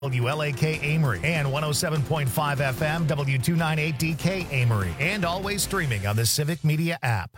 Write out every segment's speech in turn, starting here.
WLAK Amory and 107.5 FM W298DK Amory, and always streaming on the Civic Media app.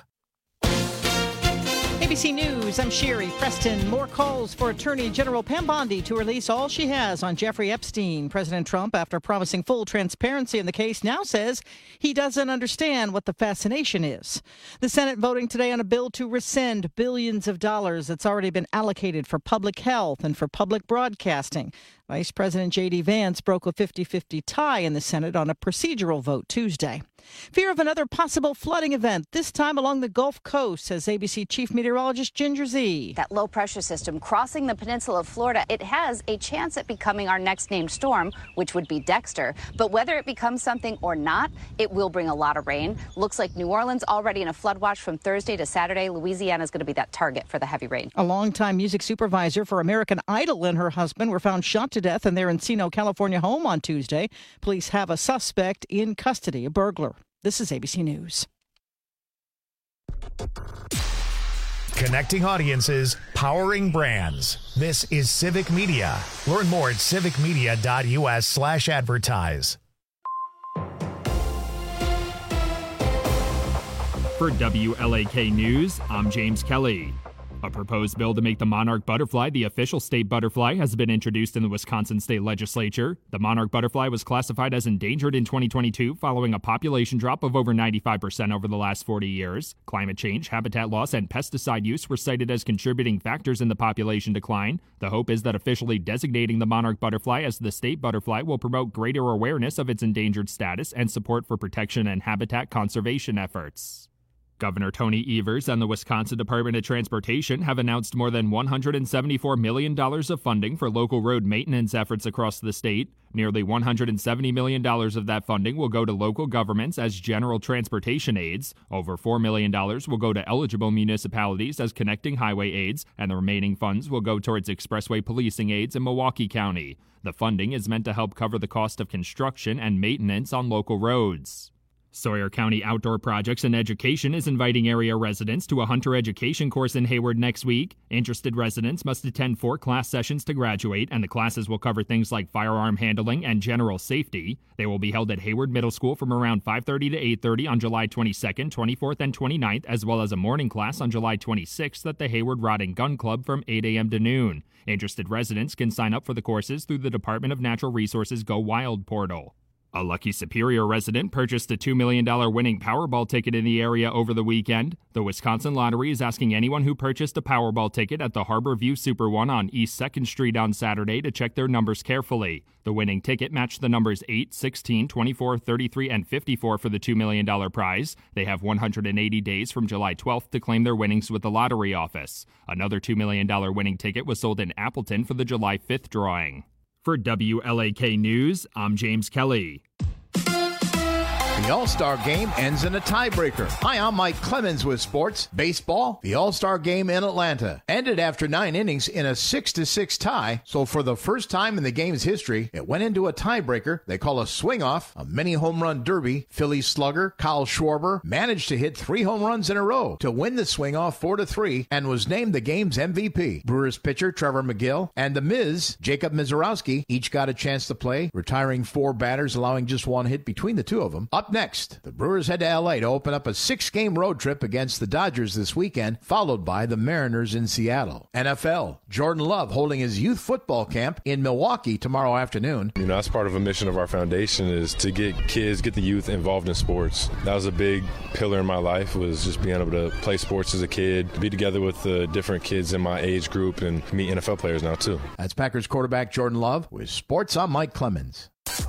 ABC News, I'm Sherry Preston. More calls for Attorney General Pam Bondi to release all she has on Jeffrey Epstein. President Trump, after promising full transparency in the case, now says he doesn't understand what the fascination is. The Senate voting today on a bill to rescind billions of dollars that's already been allocated for public health and for public broadcasting. Vice President J.D. Vance broke a 50-50 tie in the Senate on a procedural vote Tuesday. Fear of another possible flooding event, this time along the Gulf Coast, says ABC Chief Meteorologist Ginger Zee. That low-pressure system crossing the peninsula of Florida, it has a chance at becoming our next named storm, which would be Dexter. But whether it becomes something or not, it will bring a lot of rain. Looks like New Orleans already in a flood watch from Thursday to Saturday. Louisiana is going to be that target for the heavy rain. A longtime music supervisor for American Idol and her husband were found shot to death in their Encino, California home on Tuesday. Police have a suspect in custody, a burglar. This is ABC News. Connecting audiences, powering brands. This is Civic Media. Learn more at civicmedia.us/advertise. For WLAK News, I'm James Kelly. A proposed bill to make the monarch butterfly the official state butterfly has been introduced in the Wisconsin state legislature. The monarch butterfly was classified as endangered in 2022 following a population drop of over 95% over the last 40 years. Climate change, habitat loss, and pesticide use were cited as contributing factors in the population decline. The hope is that officially designating the monarch butterfly as the state butterfly will promote greater awareness of its endangered status and support for protection and habitat conservation efforts. Governor Tony Evers and the Wisconsin Department of Transportation have announced more than $174 million of funding for local road maintenance efforts across the state. Nearly $170 million of that funding will go to local governments as general transportation aids. Over $4 million will go to eligible municipalities as connecting highway aids, and the remaining funds will go towards expressway policing aids in Milwaukee County. The funding is meant to help cover the cost of construction and maintenance on local roads. Sawyer County Outdoor Projects and Education is inviting area residents to a hunter education course in Hayward next week. Interested residents must attend 4 class sessions to graduate, and the classes will cover things like firearm handling and general safety. They will be held at Hayward Middle School from around 5:30 to 8:30 on July 22nd, 24th, and 29th, as well as a morning class on July 26th at the Hayward Rod and Gun Club from 8 a.m. to noon. Interested residents can sign up for the courses through the Department of Natural Resources Go Wild portal. A Lucky Superior resident purchased a $2 million winning Powerball ticket in the area over the weekend. The Wisconsin Lottery is asking anyone who purchased a Powerball ticket at the Harbor View Super One on East 2nd Street on Saturday to check their numbers carefully. The winning ticket matched the numbers 8, 16, 24, 33, and 54 for the $2 million prize. They have 180 days from July 12th to claim their winnings with the lottery office. Another $2 million winning ticket was sold in Appleton for the July 5th drawing. For WLAK News, I'm James Kelly. The All-Star Game ends in a tiebreaker. Hi, I'm Mike Clemens with sports. Baseball, the All-Star Game in Atlanta ended after 9 innings in a 6-6 tie. So for the first time in the game's history, it went into a tiebreaker they call a swing-off, a mini home run derby. Philly slugger Kyle Schwarber managed to hit 3 home runs in a row to win the swing-off 4-3 and was named the game's MVP. Brewers pitcher Trevor McGill and the Miz, Jacob Mizorowski, each got a chance to play, retiring 4 batters, allowing just 1 hit between the two of them. Up next, the Brewers head to L.A. to open up a 6-game road trip against the Dodgers this weekend, followed by the Mariners in Seattle. NFL, Jordan Love holding his youth football camp in Milwaukee tomorrow afternoon. You know, that's part of a mission of our foundation is to get the youth involved in sports. That was a big pillar in my life, was just being able to play sports as a kid, be together with the different kids in my age group, and meet NFL players now, too. That's Packers quarterback Jordan Love. With sports, I'm Mike Clemens.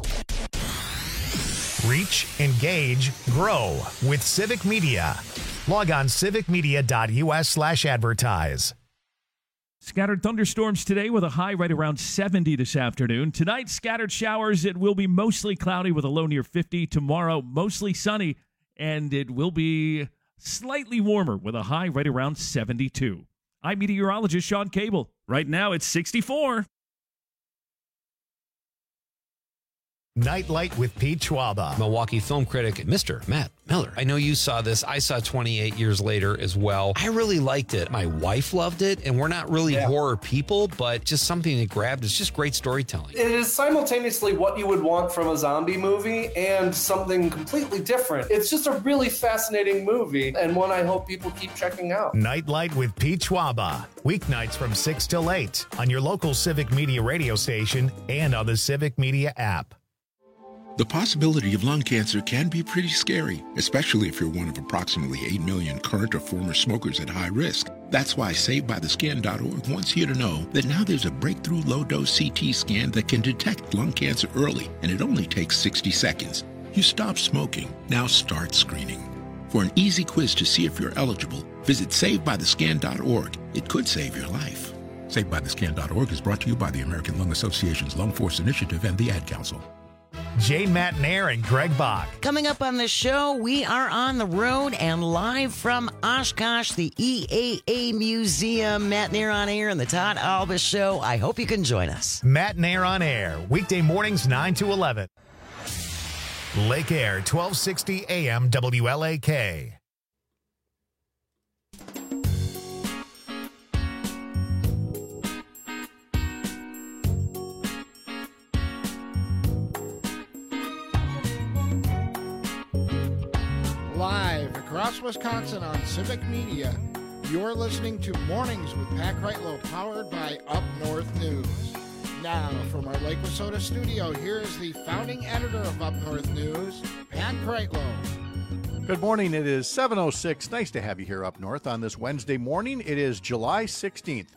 Reach, engage, grow with Civic Media. Log on civicmedia.us/advertise. Scattered thunderstorms today with a high right around 70 this afternoon. Tonight, scattered showers. It will be mostly cloudy with a low near 50. Tomorrow, mostly sunny, and it will be slightly warmer with a high right around 72. I'm meteorologist Sean Cable. Right now, it's 64. Nightlight with Pete Schwaba. Milwaukee film critic, Mr. Matt Miller. I know you saw this. I saw 28 Years Later as well. I really liked it. My wife loved it, and we're not really horror people, but just something that grabbed. It's just great storytelling. It is simultaneously what you would want from a zombie movie and something completely different. It's just a really fascinating movie, and one I hope people keep checking out. Nightlight with Pete Schwaba. Weeknights from 6 till 8 on your local Civic Media radio station and on the Civic Media app. The possibility of lung cancer can be pretty scary, especially if you're one of approximately 8 million current or former smokers at high risk. That's why SaveByTheScan.org wants you to know that now there's a breakthrough low-dose CT scan that can detect lung cancer early, and it only takes 60 seconds. You stop smoking, now start screening. For an easy quiz to see if you're eligible, visit SaveByTheScan.org. It could save your life. SaveByTheScan.org is brought to you by the American Lung Association's Lung Force Initiative and the Ad Council. Jane Matnair and Greg Bach. Coming up on the show, we are on the road and live from Oshkosh, the EAA Museum. Matnair on Air and the Todd Alba Show. I hope you can join us. Matnair on Air, weekday mornings 9 to 11. Lake Air, 1260 AM WLAK. Live across Wisconsin on Civic Media, you're listening to Mornings with Pat Kreitlow, powered by Up North News. Now, from our Lake Wissota studio, here is the founding editor of Up North News, Pat Kreitlow. Good morning. It is 7:06. Nice to have you here up north on this Wednesday morning. It is July 16th,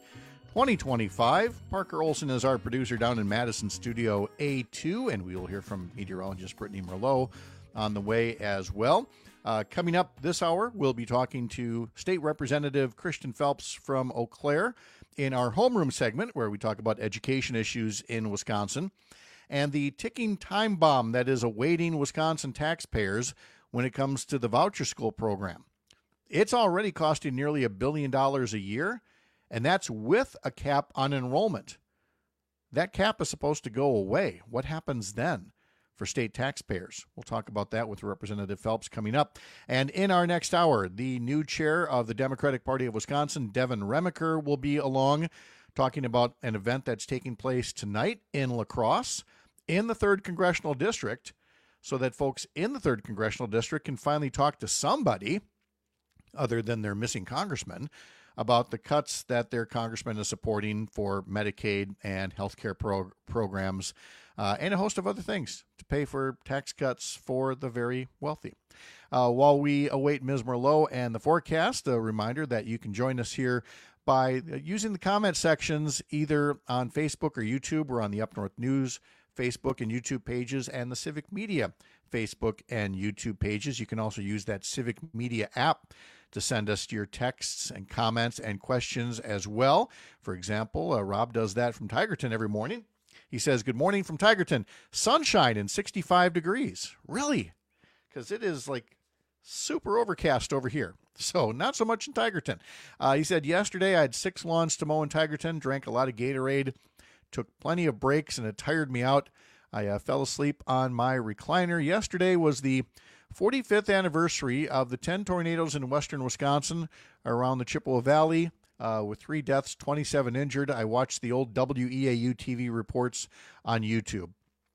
2025. Parker Olson is our producer down in Madison Studio A2, and we will hear from meteorologist Brittany Merlot on the way as well. Coming up this hour, we'll be talking to State Representative Christian Phelps from Eau Claire in our homeroom segment, where we talk about education issues in Wisconsin and the ticking time bomb that is awaiting Wisconsin taxpayers when it comes to the voucher school program. It's already costing nearly $1 billion a year, and that's with a cap on enrollment. That cap is supposed to go away. What happens then for state taxpayers? We'll talk about that with Representative Phelps coming up. And in our next hour, the new chair of the Democratic Party of Wisconsin, Devin Remaker, will be along talking about an event that's taking place tonight in La Crosse in the 3rd Congressional District, so that folks in the 3rd Congressional District can finally talk to somebody other than their missing congressman about the cuts that their congressman is supporting for Medicaid and healthcare programs and a host of other things to pay for tax cuts for the very wealthy. While we await Ms. Merlot and the forecast, a reminder that you can join us here by using the comment sections either on Facebook or YouTube. We're on the Up North News Facebook and YouTube pages and the Civic Media Facebook and YouTube pages. You can also use that Civic Media app to send us your texts and comments and questions as well. For example, Rob does that from Tigerton every morning. He says, "Good morning from Tigerton. Sunshine and 65 degrees. Really? Because it is like super overcast over here. So not so much in Tigerton." He said, "Yesterday I had 6 lawns to mow in Tigerton, drank a lot of Gatorade, took plenty of breaks, and it tired me out. I fell asleep on my recliner. Yesterday was the 45th anniversary of the 10 tornadoes in western Wisconsin around the Chippewa Valley, with 3 deaths, 27 injured. I watched the old WEAU TV reports on YouTube."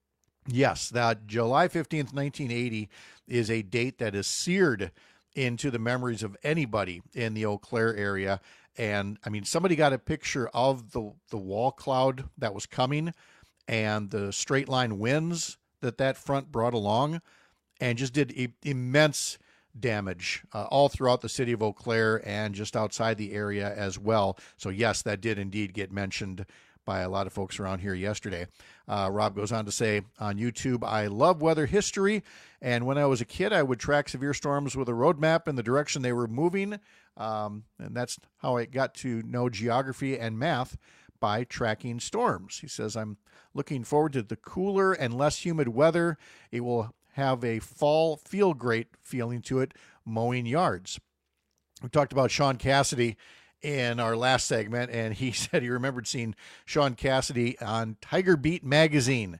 Yes, that July 15th, 1980 is a date that is seared into the memories of anybody in the Eau Claire area. And, I mean, somebody got a picture of the wall cloud that was coming and the straight line winds that front brought along, and just did immense damage all throughout the city of Eau Claire and just outside the area as well. So, yes, that did indeed get mentioned by a lot of folks around here yesterday. Rob goes on to say on YouTube, "I love weather history, and when I was a kid, I would track severe storms with a road map in the direction they were moving, and that's how I got to know geography and math, by tracking storms." He says, "I'm looking forward to the cooler and less humid weather. It will have a fall feel great feeling to it, mowing yards." We talked about Sean Cassidy in our last segment, and he said he remembered seeing Sean Cassidy on Tiger Beat magazine.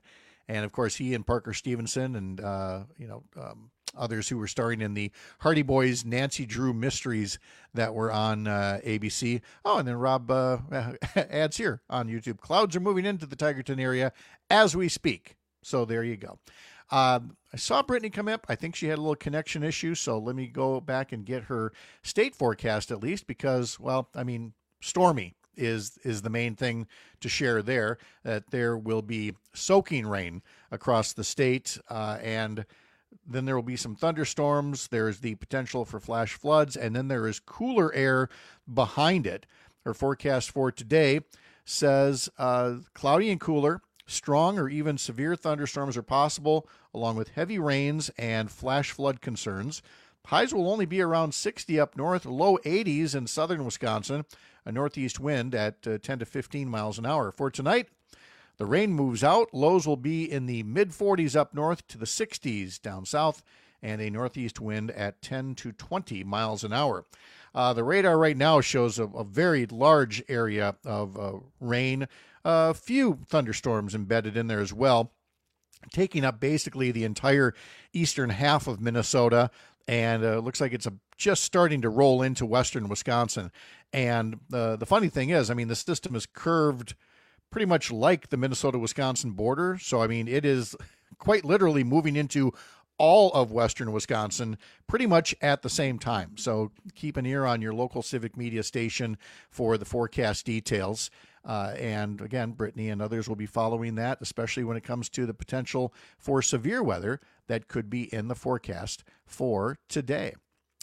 And, of course, he and Parker Stevenson and, others who were starring in the Hardy Boys Nancy Drew Mysteries that were on ABC. Oh, and then Rob adds here on YouTube, clouds are moving into the Tigerton area as we speak. So there you go. I saw Brittany come up. I think she had a little connection issue, so let me go back and get her state forecast at least because, well, I mean, stormy is the main thing to share there, that there will be soaking rain across the state, and then there will be some thunderstorms. There's the potential for flash floods, and then there is cooler air behind it. Her forecast for today says cloudy and cooler. Strong or even severe thunderstorms are possible, along with heavy rains and flash flood concerns. Highs will only be around 60 up north, low 80s in southern Wisconsin, a northeast wind at 10 to 15 miles an hour. For tonight, the rain moves out. Lows will be in the mid-40s up north to the 60s down south, and a northeast wind at 10 to 20 miles an hour. The radar right now shows a very large area of rain, a few thunderstorms embedded in there as well, taking up basically the entire eastern half of Minnesota, and it looks like it's just starting to roll into western Wisconsin. And the funny thing is, I mean, the system is curved pretty much like the Minnesota-Wisconsin border, so I mean, it is quite literally moving into all of western Wisconsin pretty much at the same time. So keep an ear on your local civic media station for the forecast details. And again, Brittany and others will be following that, especially when it comes to the potential for severe weather that could be in the forecast for today.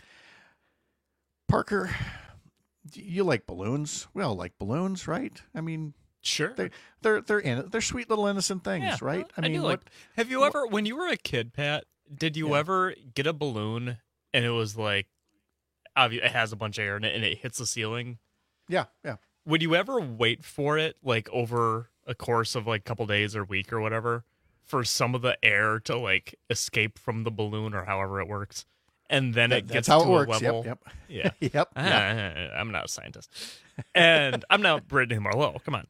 Parker, you like balloons? We all like balloons, right? I mean, sure. They're sweet little innocent things, yeah, right? I mean, have you ever, when you were a kid, Pat, did you ever get a balloon and it was like, it has a bunch of air in it and it hits the ceiling? Yeah. Would you ever wait for it, like over a course of like a couple days or week or whatever, for some of the air to like escape from the balloon or however it works? And then it gets to a level. Yep. Yeah. Yep. I'm not a scientist. And I'm not Brittany Marlowe. Come on.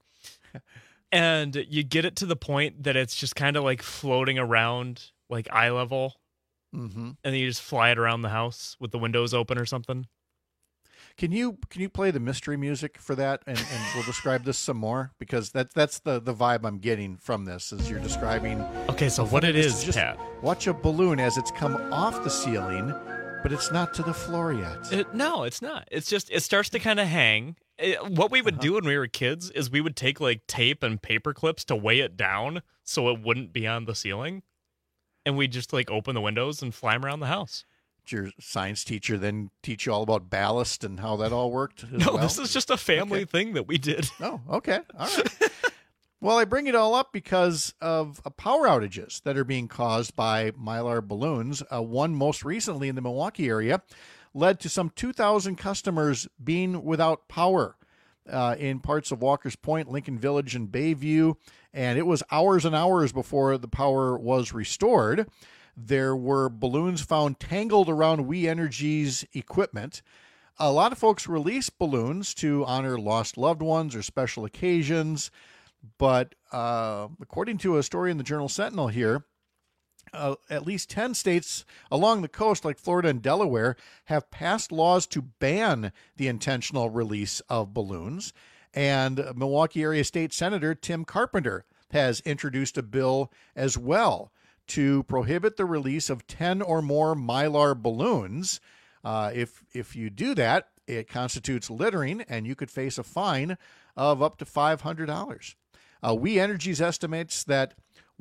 And you get it to the point that it's just kind of like floating around like eye level. Mm-hmm. And then you just fly it around the house with the windows open or something. Can you play the mystery music for that, and we'll describe this some more, because that's the vibe I'm getting from this as you're describing. Okay, so what it is, just Pat. Watch a balloon as it's come off the ceiling, but it's not to the floor yet. No, it's not. It's just it starts to kind of hang. What we would do when we were kids is we would take like tape and paper clips to weigh it down so it wouldn't be on the ceiling, and we'd just like open the windows and fly them around the house. Your science teacher then teach you all about ballast and how that all worked as No, well? this is just a family thing that we did. Oh, okay. All right. Well, I bring it all up because of power outages that are being caused by Mylar balloons. One most recently in the Milwaukee area led to some 2,000 customers being without power in parts of Walker's Point, Lincoln Village, and Bayview. And it was hours and hours before the power was restored. There were balloons found tangled around We Energy's equipment. A lot of folks release balloons to honor lost loved ones or special occasions. But according to a story in the Journal Sentinel here, at least 10 states along the coast, like Florida and Delaware, have passed laws to ban the intentional release of balloons. And Milwaukee area State Senator Tim Carpenter has introduced a bill as well to prohibit the release of 10 or more Mylar balloons. If you do that, it constitutes littering, and you could face a fine of up to $500. We Energies estimates that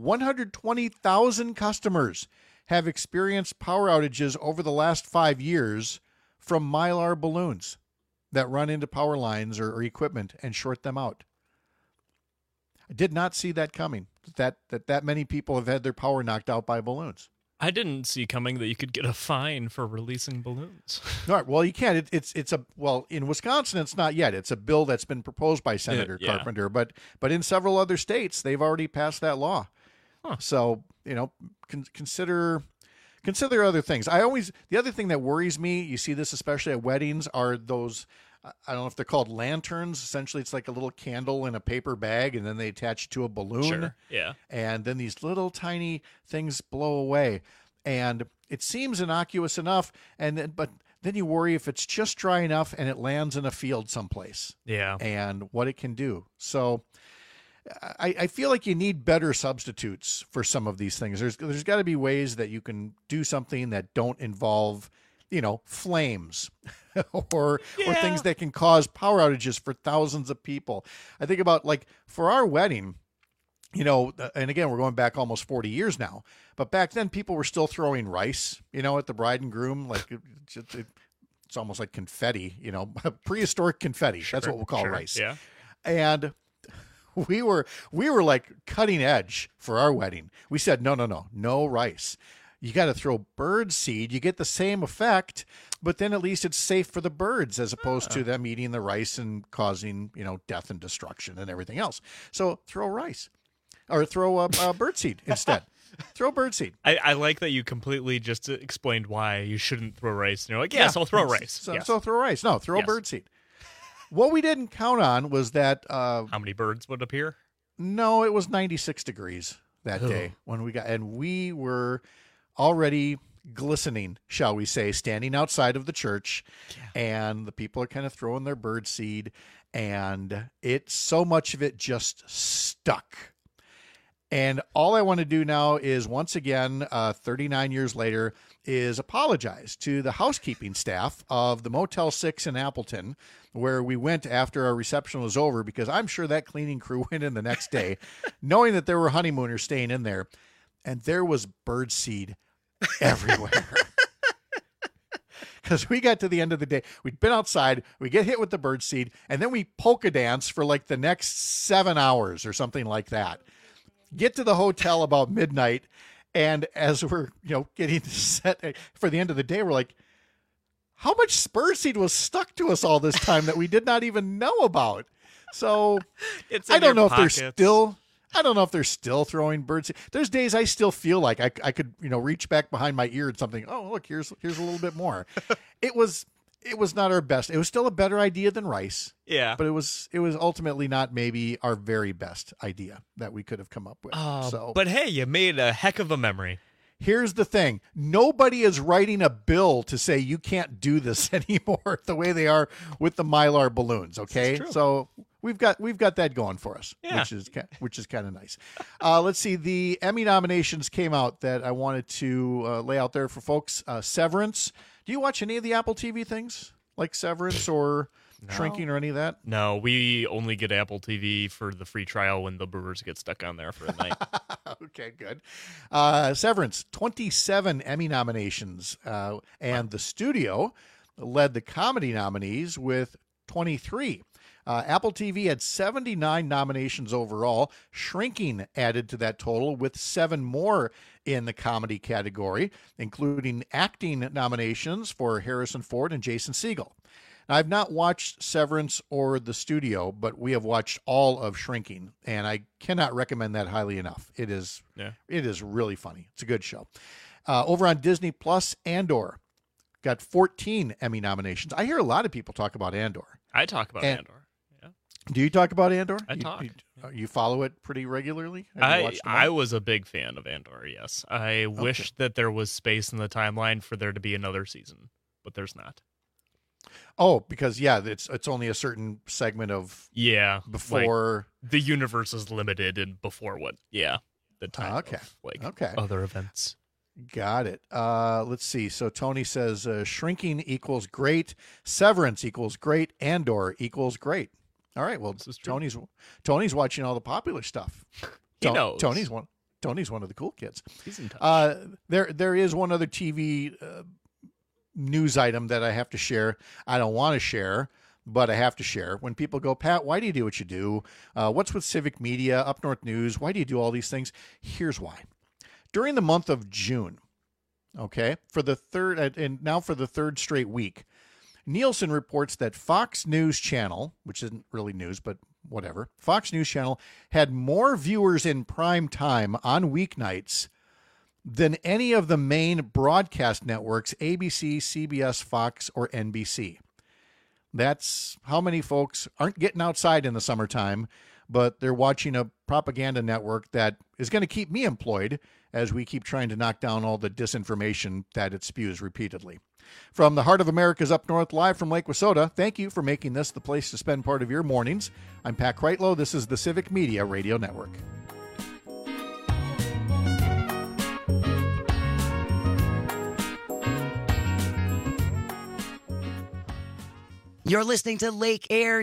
120,000 customers have experienced power outages over the last 5 years from Mylar balloons that run into power lines or equipment and short them out. I did not see that coming, that many people have had their power knocked out by balloons. I didn't see coming that you could get a fine for releasing balloons. All right, well, you can. In Wisconsin, it's not yet. It's a bill that's been proposed by Senator Carpenter, but in several other states, they've already passed that law. Huh. So, consider other things. The other thing that worries me, you see this especially at weddings, are those I don't know if they're called lanterns. Essentially, it's like a little candle in a paper bag, and then they attach it to a balloon. Sure. Yeah. And then these little tiny things blow away. And it seems innocuous enough, but then you worry if it's just dry enough and it lands in a field someplace. Yeah. And what it can do. So I feel like you need better substitutes for some of these things. There's got to be ways that you can do something that don't involve, flames or things that can cause power outages for thousands of people. I think about, like, for our wedding, and again, we're going back almost 40 years now, but back then people were still throwing rice, at the bride and groom. Like it's almost like confetti, prehistoric confetti. That's what we'll call rice. Yeah. And we were like cutting edge for our wedding. We said, no rice. You got to throw bird seed. You get the same effect, but then at least it's safe for the birds as opposed to them eating the rice and causing, death and destruction and everything else. So throw rice or throw bird seed instead. Throw bird seed. I like that you completely just explained why you shouldn't throw rice. And you're like, yes, I'll throw rice. So throw rice. No, throw bird seed. What we didn't count on was that... how many birds would appear? No, it was 96 degrees that day when we got... And we were already glistening, shall we say, standing outside of the church. Yeah. And the people are kind of throwing their bird seed. And so much of it just stuck. And all I want to do now is, once again, 39 years later, is apologize to the housekeeping staff of the Motel 6 in Appleton, where we went after our reception was over, because I'm sure that cleaning crew went in the next day, knowing that there were honeymooners staying in there, and there was bird seed everywhere. Because we got to the end of the day, we'd been outside, we get hit with the bird seed, and then we polka dance for like the next 7 hours or something like that. Get to the hotel about midnight, and as we're getting set for the end of the day, we're like, how much bird seed was stuck to us all this time that we did not even know about? So I don't know if they're still throwing bird seed. There's days I still feel like I could reach back behind my ear and something. Oh, look, here's a little bit more. It was not our best. It was still a better idea than rice. Yeah. But it was ultimately not maybe our very best idea that we could have come up with. But hey, you made a heck of a memory. Here's the thing. Nobody is writing a bill to say you can't do this anymore the way they are with the Mylar balloons, okay? So we've got that going for us, which is kind of nice. Let's see. The Emmy nominations came out that I wanted to lay out there for folks. Severance. Do you watch any of the Apple TV things like Severance or Shrinking or any of that? No, we only get Apple TV for the free trial when the Brewers get stuck on there for a night. Okay, good. Severance, 27 Emmy nominations, and the studio led the comedy nominees with 23. Apple TV had 79 nominations overall. Shrinking added to that total with 7 more in the comedy category, including acting nominations for Harrison Ford and Jason Segel. Now, I've not watched Severance or The Studio, but we have watched all of Shrinking, and I cannot recommend that highly enough. It is really funny. It's a good show. Over on Disney Plus, Andor got 14 Emmy nominations. I hear a lot of people talk about Andor. I talk about Andor. Yeah. Do you talk about Andor? I talk. You follow it pretty regularly? I was a big fan of Andor, yes. I wish that there was space in the timeline for there to be another season, but there's not. Oh, because it's only a certain segment of before like, the universe is limited and before the time of other events. Got it. Let's see. So Tony says Shrinking equals great, Severance equals great, Andor equals great. All right. Well, Tony's watching all the popular stuff. He knows. Tony's one of the cool kids. He's in touch. There is one other TV news item that I have to share. I don't want to share, but I have to share. When people go, Pat, why do you do what you do? What's with Civic Media, Up North News? Why do you do all these things? Here's why. During the month of June, for the third straight week, Nielsen reports that Fox News Channel, which isn't really news, but whatever, Fox News Channel had more viewers in prime time on weeknights than any of the main broadcast networks, ABC, CBS, Fox, or NBC. That's how many folks aren't getting outside in the summertime, but they're watching a propaganda network that is going to keep me employed as we keep trying to knock down all the disinformation that it spews repeatedly. From the heart of America's Up North, live from Lake Wissota, thank you for making this the place to spend part of your mornings. I'm Pat Kreitlow. This is the Civic Media Radio Network. You're listening to Lake Air,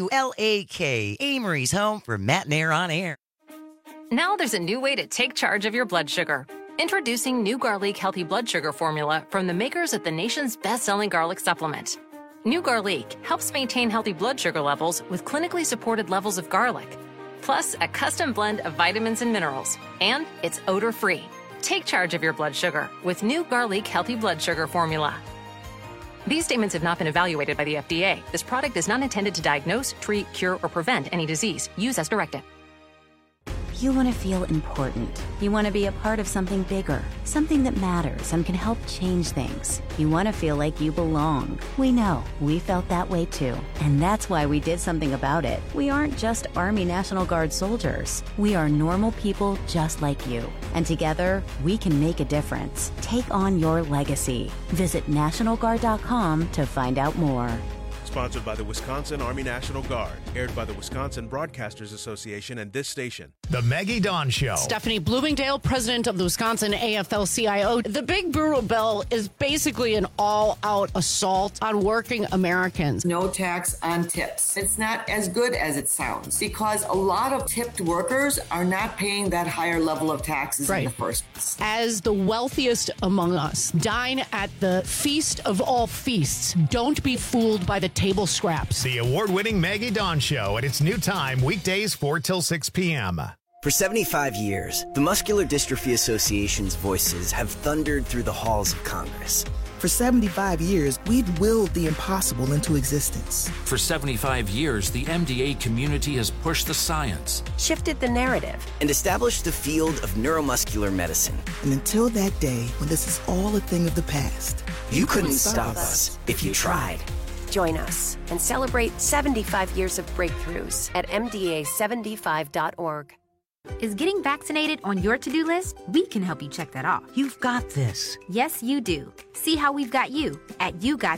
WLAK, Amory's home for Matt and Air on Air. Now there's a new way to take charge of your blood sugar. Introducing new Garlic Healthy Blood Sugar Formula from the makers of the nation's best-selling garlic supplement. New Garlic helps maintain healthy blood sugar levels with clinically supported levels of garlic, plus a custom blend of vitamins and minerals, and it's odor-free. Take charge of your blood sugar with new Garlic Healthy Blood Sugar Formula. These statements have not been evaluated by the FDA. This product is not intended to diagnose, treat, cure, or prevent any disease. Use as directed. You want to feel important. You want to be a part of something bigger, something that matters and can help change things. You want to feel like you belong. We know. We felt that way too. And that's why we did something about it. We aren't just Army National Guard soldiers. We are normal people just like you. And together, we can make a difference. Take on your legacy. Visit NationalGuard.com to find out more. Sponsored by the Wisconsin Army National Guard. Aired by the Wisconsin Broadcasters Association and this station. The Maggie Dawn Show. Stephanie Bloomingdale, president of the Wisconsin AFL-CIO. The Big Brewer Bill is basically an all-out assault on working Americans. No tax on tips. It's not as good as it sounds because a lot of tipped workers are not paying that higher level of taxes in the first place. As the wealthiest among us, dine at the feast of all feasts. Don't be fooled by the table scraps. The award-winning Maggie Dawn Show at its new time, weekdays 4 till 6 p.m. For 75 years, the Muscular Dystrophy Association's voices have thundered through the halls of Congress. For 75 years, we've willed the impossible into existence. For 75 years, the MDA community has pushed the science, shifted the narrative, and established the field of neuromuscular medicine. And until that day when this is all a thing of the past, you couldn't stop us if you tried. Join us and celebrate 75 years of breakthroughs at MDA75.org. Is getting vaccinated on your to-do list? We can help you check that off. You've got this. Yes, you do. See how we've got you at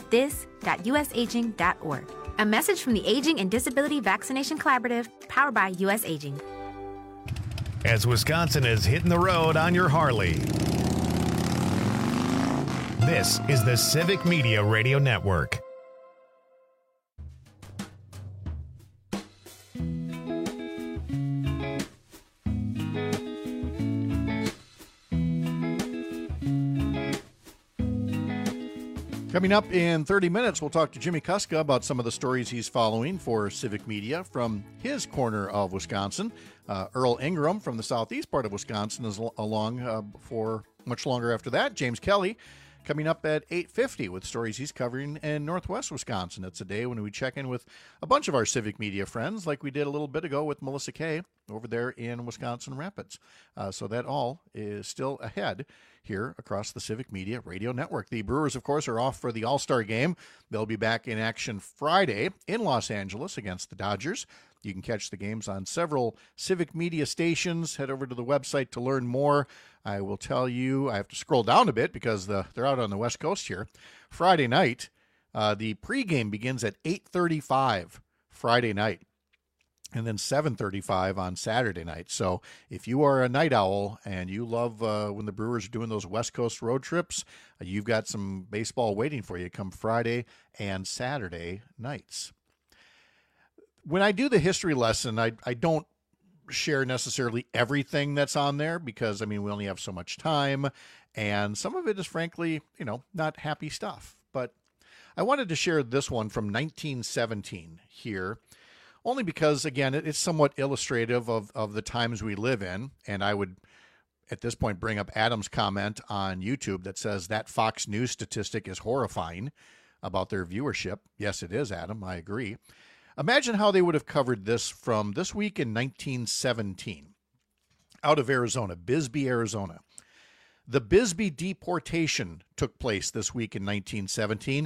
yougotthis.usaging.org. A message from the Aging and Disability Vaccination Collaborative, powered by U.S. Aging. As Wisconsin is hitting the road on your Harley, this is the Civic Media Radio Network. Coming up in 30 minutes, we'll talk to Jimmy Kuska about some of the stories he's following for Civic Media from his corner of Wisconsin. Earl Ingram from the southeast part of Wisconsin is along for much longer after that. James Kelly coming up at 8:50 with stories he's covering in northwest Wisconsin. It's a day when we check in with a bunch of our Civic Media friends, like we did a little bit ago with Melissa Kay over there in Wisconsin Rapids. So that all is still ahead here across the Civic Media Radio Network. The Brewers, of course, are off for the All-Star game. They'll be back in action Friday in Los Angeles against the Dodgers. You can catch the games on several Civic Media stations. Head over to the website to learn more. I will tell you, I have to scroll down a bit because they're out on the West Coast here. Friday night, the pregame begins at 8:35 Friday night, and then 7:35 on Saturday night. So if you are a night owl and you love when the Brewers are doing those West Coast road trips, you've got some baseball waiting for you come Friday and Saturday nights. When I do the history lesson, I don't share necessarily everything that's on there because, I mean, we only have so much time, and some of it is, frankly, not happy stuff. But I wanted to share this one from 1917 here, only because, again, it's somewhat illustrative of the times we live in, and I would, at this point, bring up Adam's comment on YouTube that says that Fox News statistic is horrifying about their viewership. Yes, it is, Adam. I agree. Imagine how they would have covered this from this week in 1917. Out of Arizona, Bisbee, Arizona. The Bisbee deportation took place this week in 1917.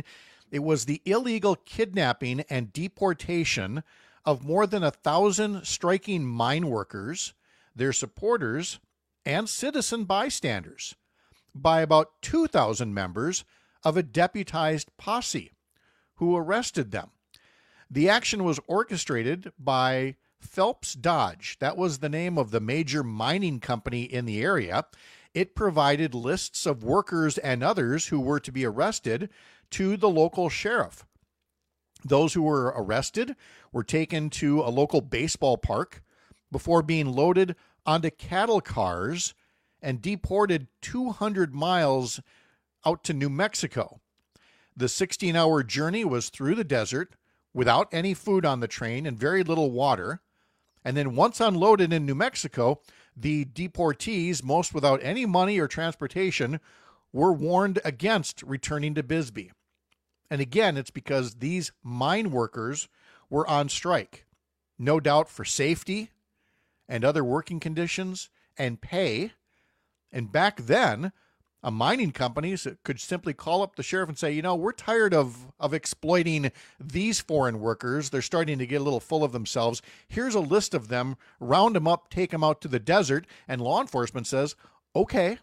It was the illegal kidnapping and deportation of more than 1,000 striking mine workers, their supporters, and citizen bystanders by about 2,000 members of a deputized posse who arrested them. The action was orchestrated by Phelps Dodge. That was the name of the major mining company in the area. It provided lists of workers and others who were to be arrested to the local sheriff. Those who were arrested were taken to a local baseball park before being loaded onto cattle cars and deported 200 miles out to New Mexico. The 16-hour journey was through the desert without any food on the train and very little water. And then once unloaded in New Mexico, the deportees, most without any money or transportation, were warned against returning to Bisbee. And again, it's because these mine workers were on strike, no doubt for safety and other working conditions and pay. And back then, a mining company could simply call up the sheriff and say, we're tired of exploiting these foreign workers. They're starting to get a little full of themselves. Here's a list of them. Round them up, take them out to the desert. And law enforcement says, okay.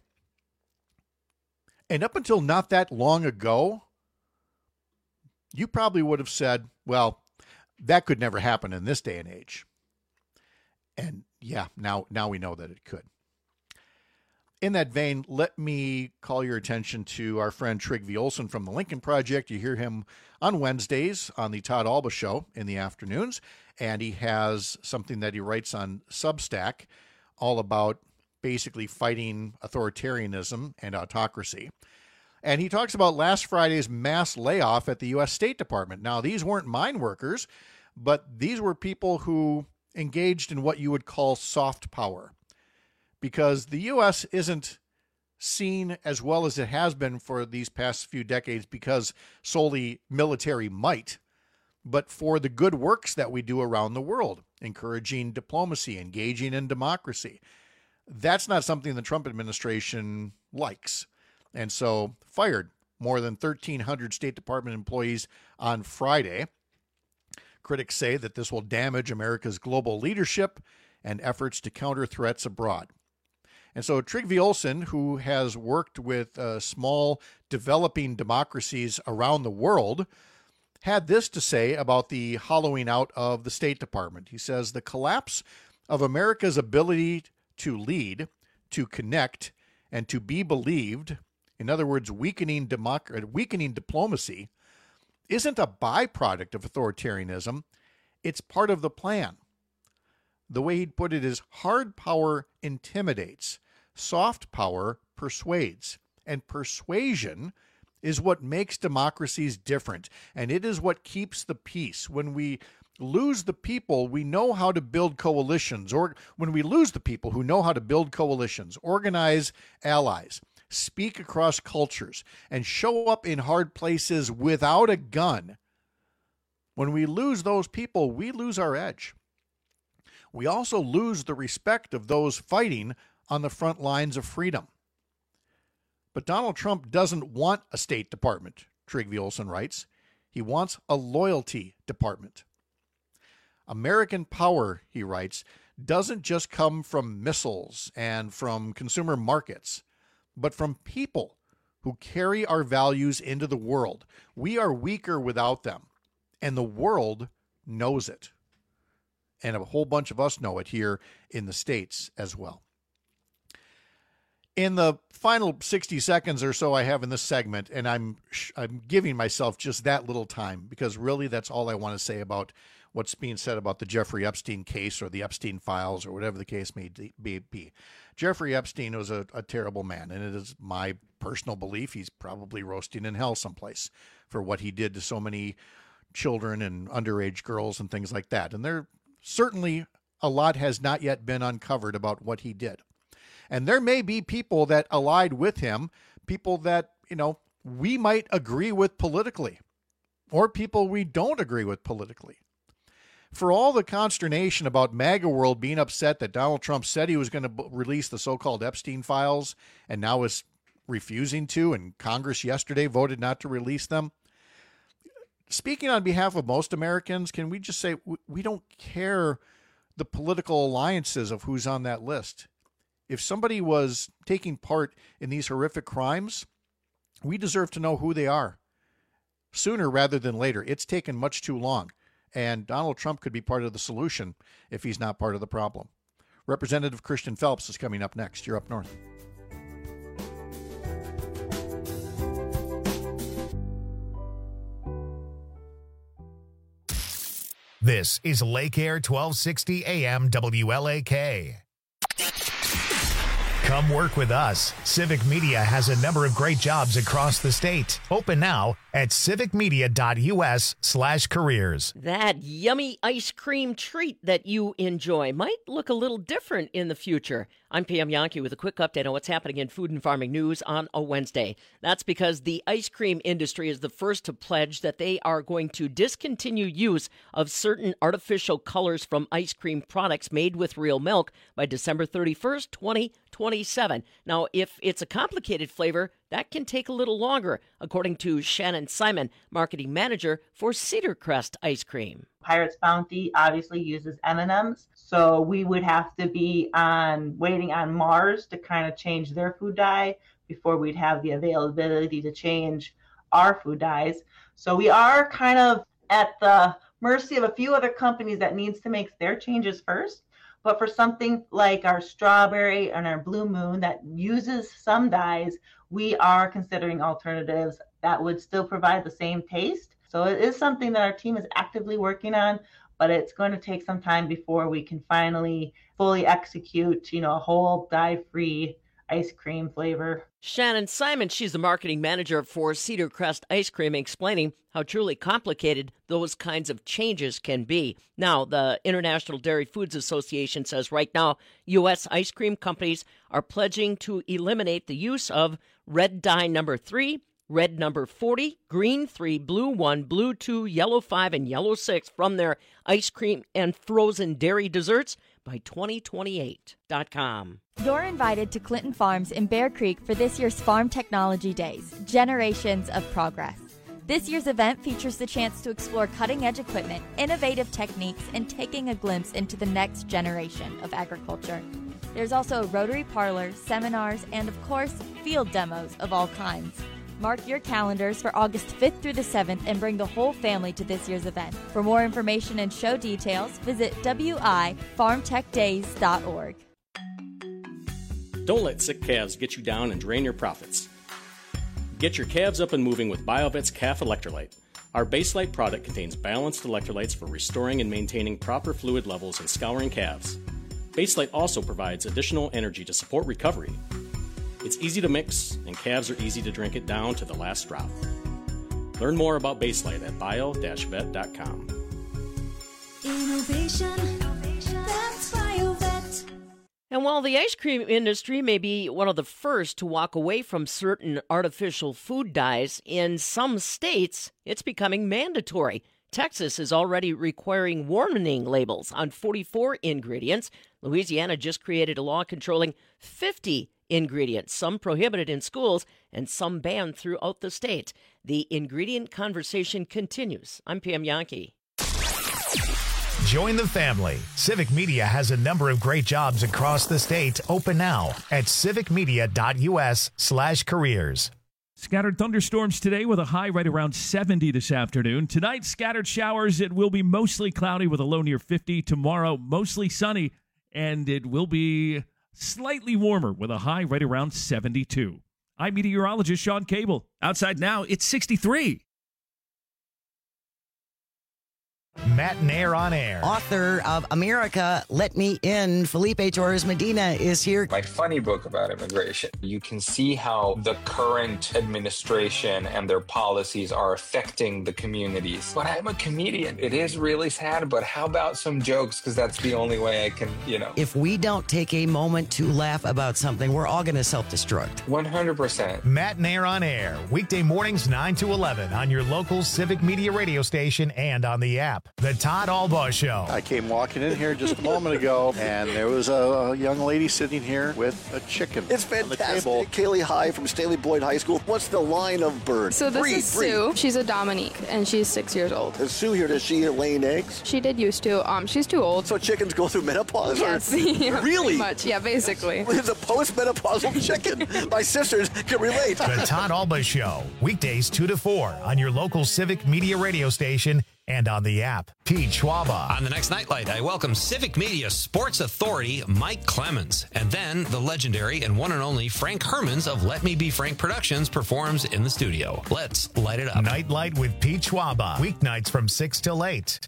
And up until not that long ago, you probably would have said, well, that could never happen in this day and age. And yeah, now we know that it could. In that vein, let me call your attention to our friend Trygve Olsen from the Lincoln Project. You hear him on Wednesdays on the Todd Alba Show in the afternoons, and he has something that he writes on Substack all about basically fighting authoritarianism and autocracy. And he talks about last Friday's mass layoff at the U.S. State Department. Now, these weren't mine workers, but these were people who engaged in what you would call soft power. Because the U.S. isn't seen as well as it has been for these past few decades because solely military might, but for the good works that we do around the world, encouraging diplomacy, engaging in democracy. That's not something the Trump administration likes. And so fired more than 1,300 State Department employees on Friday. Critics say that this will damage America's global leadership and efforts to counter threats abroad. And so Trygve Olsen, who has worked with small developing democracies around the world, had this to say about the hollowing out of the State Department. He says, the collapse of America's ability to lead, to connect, and to be believed, in other words, weakening diplomacy, isn't a byproduct of authoritarianism. It's part of the plan. The way he'd put it is hard power intimidates. Soft power persuades, and persuasion is what makes democracies different, and it is what keeps the peace. When we lose the people, we know how to build coalitions, or when we lose the people who know how to build coalitions, organize allies, speak across cultures, and show up in hard places without a gun, when we lose those people, we lose our edge. We also lose the respect of those fighting on the front lines of freedom. But Donald Trump doesn't want a State Department, Trygve Olsen writes. He wants a loyalty department. American power, he writes, doesn't just come from missiles and from consumer markets, but from people who carry our values into the world. We are weaker without them, and the world knows it. And a whole bunch of us know it here in the States as well. In the final 60 seconds or so I have in this segment, and I'm giving myself just that little time, because really that's all I want to say about what's being said about the Jeffrey Epstein case or the Epstein files or whatever the case may be. Jeffrey Epstein was a terrible man, and it is my personal belief he's probably roasting in hell someplace for what he did to so many children and underage girls and things like that. And there certainly a lot has not yet been uncovered about what he did. And there may be people that allied with him, people that, we might agree with politically, or people we don't agree with politically. For all the consternation about MAGA world being upset that Donald Trump said he was going to release the so-called Epstein files and now is refusing to, and Congress yesterday voted not to release them, speaking on behalf of most Americans, can we just say we don't care the political alliances of who's on that list? If somebody was taking part in these horrific crimes, we deserve to know who they are sooner rather than later. It's taken much too long, and Donald Trump could be part of the solution if he's not part of the problem. Representative Christian Phelps is coming up next. You're Up North. This is Lake Air 1260 AM WLAK. Come work with us. Civic Media has a number of great jobs across the state. Open now at civicmedia.us/careers. That yummy ice cream treat that you enjoy might look a little different in the future. I'm Pam Yankee with a quick update on what's happening in food and farming news on a Wednesday. That's because the ice cream industry is the first to pledge that they are going to discontinue use of certain artificial colors from ice cream products made with real milk by December 31st, 2027. Now, if it's a complicated flavor, that can take a little longer, according to Shannon Simon, marketing manager for Cedar Crest Ice Cream. Pirates Bounty obviously uses M&Ms, so we would have to be waiting on Mars to kind of change their food dye before we'd have the availability to change our food dyes. So we are kind of at the mercy of a few other companies that needs to make their changes first. But for something like our strawberry and our Blue Moon that uses some dyes, we are considering alternatives that would still provide the same taste. So it is something that our team is actively working on, but it's going to take some time before we can finally fully execute, a whole dye-free ice cream flavor. Shannon Simon, she's the marketing manager for Cedar Crest Ice Cream, explaining how truly complicated those kinds of changes can be. Now, the International Dairy Foods Association says right now, U.S. ice cream companies are pledging to eliminate the use of red dye number 3, red number 40, green 3, blue 1, blue 2, yellow 5, and yellow 6 from their ice cream and frozen dairy desserts by 2028.com. You're invited to Clinton Farms in Bear Creek for this year's Farm Technology Days, Generations of Progress. This year's event features the chance to explore cutting-edge equipment, innovative techniques, and taking a glimpse into the next generation of agriculture. There's also a Rotary Parlor, seminars, and of course, field demos of all kinds. Mark your calendars for August 5th through the 7th and bring the whole family to this year's event. For more information and show details, visit wifarmtechdays.org. Don't let sick calves get you down and drain your profits. Get your calves up and moving with BioVet's Calf Electrolyte. Our Baselite product contains balanced electrolytes for restoring and maintaining proper fluid levels and scouring calves. Baselite also provides additional energy to support recovery. It's easy to mix, and calves are easy to drink it down to the last drop. Learn more about Baselite at bio-vet.com. Innovation, that's BioVet. And while the ice cream industry may be one of the first to walk away from certain artificial food dyes, in some states, it's becoming mandatory. Texas is already requiring warning labels on 44 ingredients. Louisiana just created a law controlling 50 ingredients, some prohibited in schools and some banned throughout the state. The ingredient conversation continues. I'm Pam Yankee. Join the family. Civic Media has a number of great jobs across the state. Open now at civicmedia.us/careers. Scattered thunderstorms today with a high right around 70 this afternoon. Tonight, scattered showers. It will be mostly cloudy with a low near 50. Tomorrow, mostly sunny, and it will be slightly warmer with a high right around 72. I'm meteorologist Sean Cable. Outside now, it's 63. Matt Nair on air. Author of America, Let Me In, Felipe Torres Medina is here. My funny book about immigration. You can see how the current administration and their policies are affecting the communities. But I'm a comedian. It is really sad, but how about some jokes? Because that's the only way I can, If we don't take a moment to laugh about something, we're all going to self-destruct. 100%. Matt Nair on air. Weekday mornings 9 to 11 on your local Civic Media radio station and on the app. app. The Todd Albaugh Show. I came walking in here just a moment ago, and there was a young lady sitting here with a chicken. It's fantastic. Kaylee High from Staley Boyd High School. What's the line of bird? So this is Sue. She's a Dominique, and she's 6 years old. Is Sue here? Does she laying eggs? She did used to. She's too old. So chickens go through menopause? Yes. Or? Yeah, really? Pretty much. Yeah, basically. It's a postmenopausal chicken. My sisters can relate. The Todd Albaugh Show. Weekdays 2 to 4 on your local Civic Media radio station and on the app. Pete Schwaba. On the next Nightlight, I welcome Civic Media Sports Authority Mike Clemens. And then the legendary and one and only Frank Hermans of Let Me Be Frank Productions performs in the studio. Let's light it up. Nightlight with Pete Schwaba. Weeknights from 6 till 8.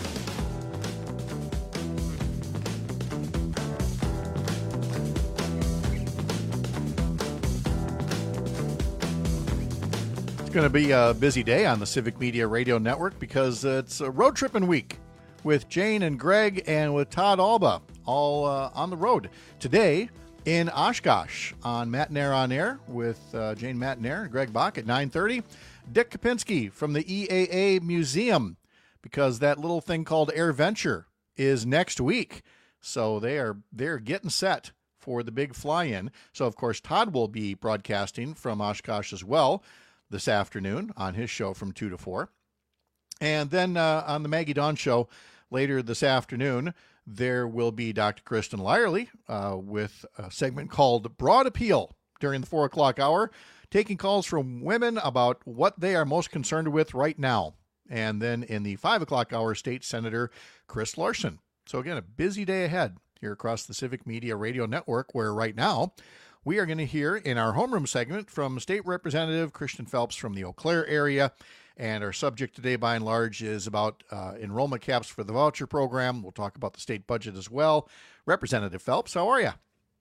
It's going to be a busy day on the Civic Media Radio Network because it's a road tripping week with Jane and Greg and with Todd Albaugh all on the road. Today in Oshkosh on Matt Nair on Air with Jane Matt Nair and Greg Bach at 9:30. Dick Kopinski from the EAA Museum because that little thing called Air Venture is next week. So they're getting set for the big fly-in. So, of course, Todd will be broadcasting from Oshkosh as well this afternoon on his show from 2 to 4. And then on the Maggie Dawn Show later this afternoon, there will be Dr. Kristen Lyerly with a segment called Broad Appeal during the 4 o'clock hour, taking calls from women about what they are most concerned with right now. And then in the 5 o'clock hour, State Senator Chris Larson. So again, a busy day ahead here across the Civic Media Radio Network, where right now we are going to hear in our homeroom segment from State Representative Christian Phelps from the Eau Claire area. And our subject today, by and large, is about enrollment caps for the voucher program. We'll talk about the state budget as well. Representative Phelps, how are you?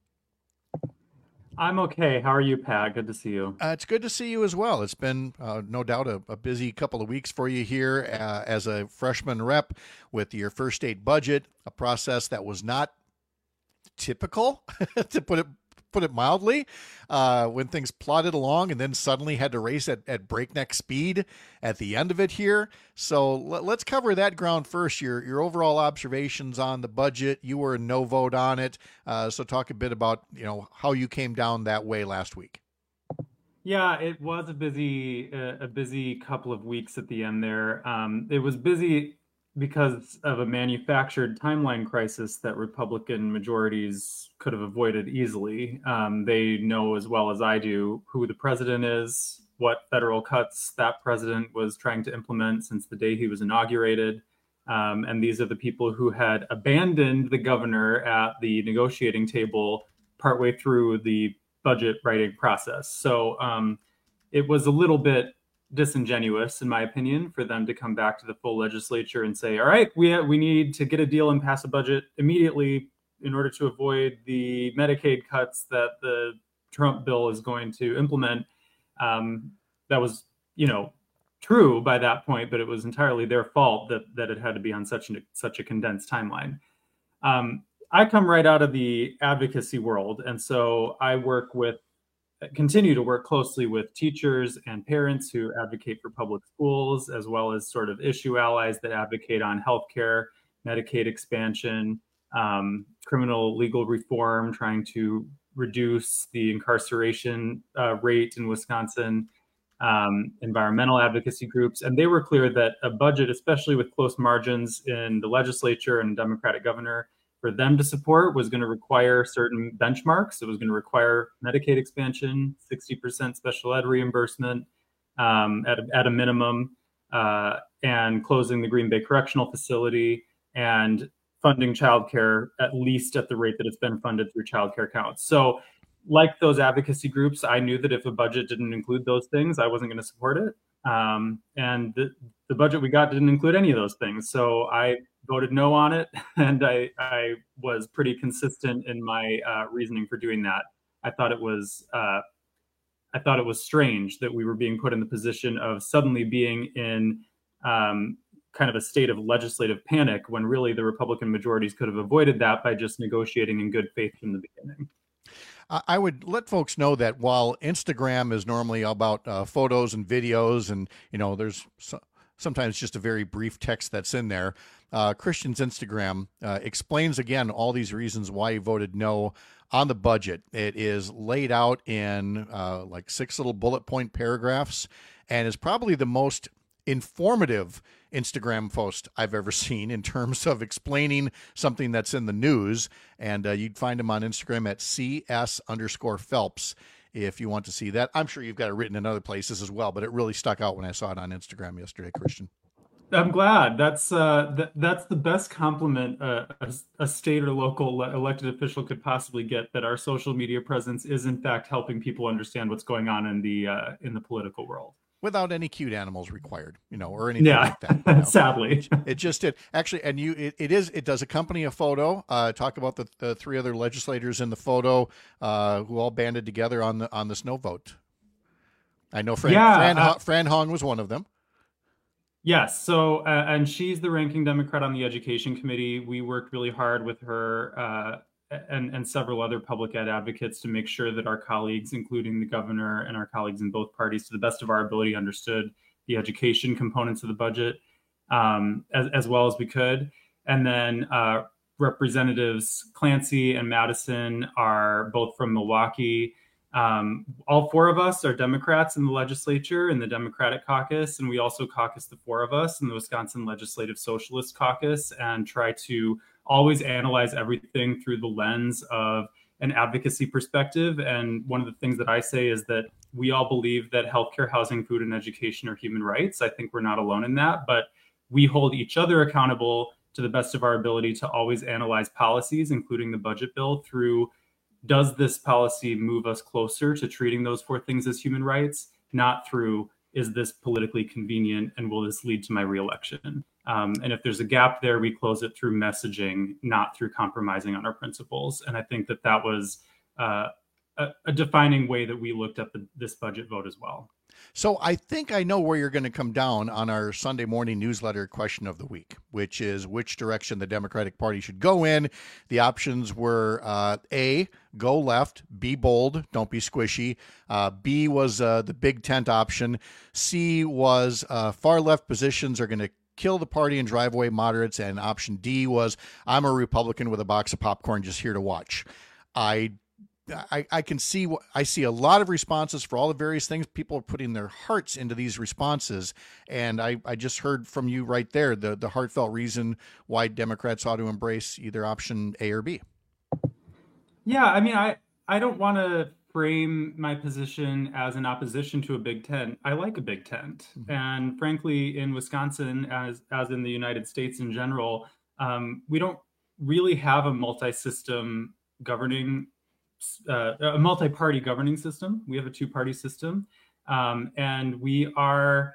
I'm okay. How are you, Pat? Good to see you. It's good to see you as well. It's been, no doubt, a busy couple of weeks for you here as a freshman rep with your first state budget, a process that was not typical, to put it mildly, when things plodded along and then suddenly had to race at breakneck speed at the end of it here. So let's cover that ground first. Your overall observations on the budget. You were a no vote on it. So talk a bit about, how you came down that way last week. Yeah, it was a busy couple of weeks at the end there. It was busy because of a manufactured timeline crisis that Republican majorities could have avoided easily. They know as well as I do who the president is, what federal cuts that president was trying to implement since the day he was inaugurated. And these are the people who had abandoned the governor at the negotiating table partway through the budget writing process. So it was a little bit disingenuous, in my opinion, for them to come back to the full legislature and say, all right, we need to get a deal and pass a budget immediately in order to avoid the Medicaid cuts that the Trump bill is going to implement. That was, true by that point, but it was entirely their fault that it had to be on such a condensed timeline. I come right out of the advocacy world, and so I continue to work closely with teachers and parents who advocate for public schools, as well as sort of issue allies that advocate on healthcare, Medicaid expansion, criminal legal reform, trying to reduce the incarceration rate in Wisconsin, environmental advocacy groups. And they were clear that a budget, especially with close margins in the legislature and Democratic governor, for them to support was going to require certain benchmarks. It was going to require Medicaid expansion, 60% special ed reimbursement at a minimum, and closing the Green Bay Correctional Facility, and funding childcare at least at the rate that it's been funded through childcare counts. So like those advocacy groups, I knew that if a budget didn't include those things, I wasn't going to support it. And the budget we got didn't include any of those things. So I voted no on it, and I was pretty consistent in my reasoning for doing that. I thought it was strange that we were being put in the position of suddenly being in kind of a state of legislative panic when really the Republican majorities could have avoided that by just negotiating in good faith from the beginning. I would let folks know that while Instagram is normally about photos and videos, and there's sometimes just a very brief text that's in there. Christian's Instagram explains again all these reasons why he voted no on the budget. It is laid out in like 6 little bullet point paragraphs, and is probably the most informative Instagram post I've ever seen in terms of explaining something that's in the news. And you'd find him on Instagram at CS_Phelps if you want to see that. I'm sure you've got it written in other places as well, but it really stuck out when I saw it on Instagram yesterday, Christian. I'm glad. That's the best compliment a state or local elected official could possibly get, that our social media presence is in fact helping people understand what's going on in the political world. Without any cute animals required, or anything like that. Sadly. It just did. Actually, and it does accompany a photo. Talk about the 3 other legislators in the photo who all banded together on this no vote. I know Fran Hong was one of them. Yes. So, and she's the ranking Democrat on the Education Committee. We worked really hard with her and several other public ed advocates to make sure that our colleagues, including the governor and our colleagues in both parties, to the best of our ability, understood the education components of the budget as well as we could. And then Representatives Clancy and Madison are both from Milwaukee. All 4 of us are Democrats in the legislature in the Democratic caucus, and we also caucus, the 4 of us, in the Wisconsin Legislative Socialist Caucus, and try to always analyze everything through the lens of an advocacy perspective. And one of the things that I say is that we all believe that healthcare, housing, food, and education are human rights. I think we're not alone in that, but we hold each other accountable to the best of our ability to always analyze policies, including the budget bill, through, does this policy move us closer to treating those 4 things as human rights? Not through, is this politically convenient and will this lead to my reelection? And if there's a gap there, we close it through messaging, not through compromising on our principles. And I think that was a defining way that we looked at this budget vote as well. So I think I know where you're going to come down on our Sunday morning newsletter question of the week, which is which direction the Democratic Party should go in. The options were A, go left, be bold, don't be squishy. B was the big tent option. C was far left positions are going to kill the party and drive away moderates. And option D was, I'm a Republican with a box of popcorn just here to watch. I can see, I see a lot of responses for all the various things. People are putting their hearts into these responses. And I just heard from you right there, the heartfelt reason why Democrats ought to embrace either option A or B. Yeah, I mean, I don't want to frame my position as an opposition to a big tent. I like a big tent. Mm-hmm. And frankly, in Wisconsin, as in the United States in general, we don't really have a multi-system governing a multi-party governing system. We have a 2-party system, and we are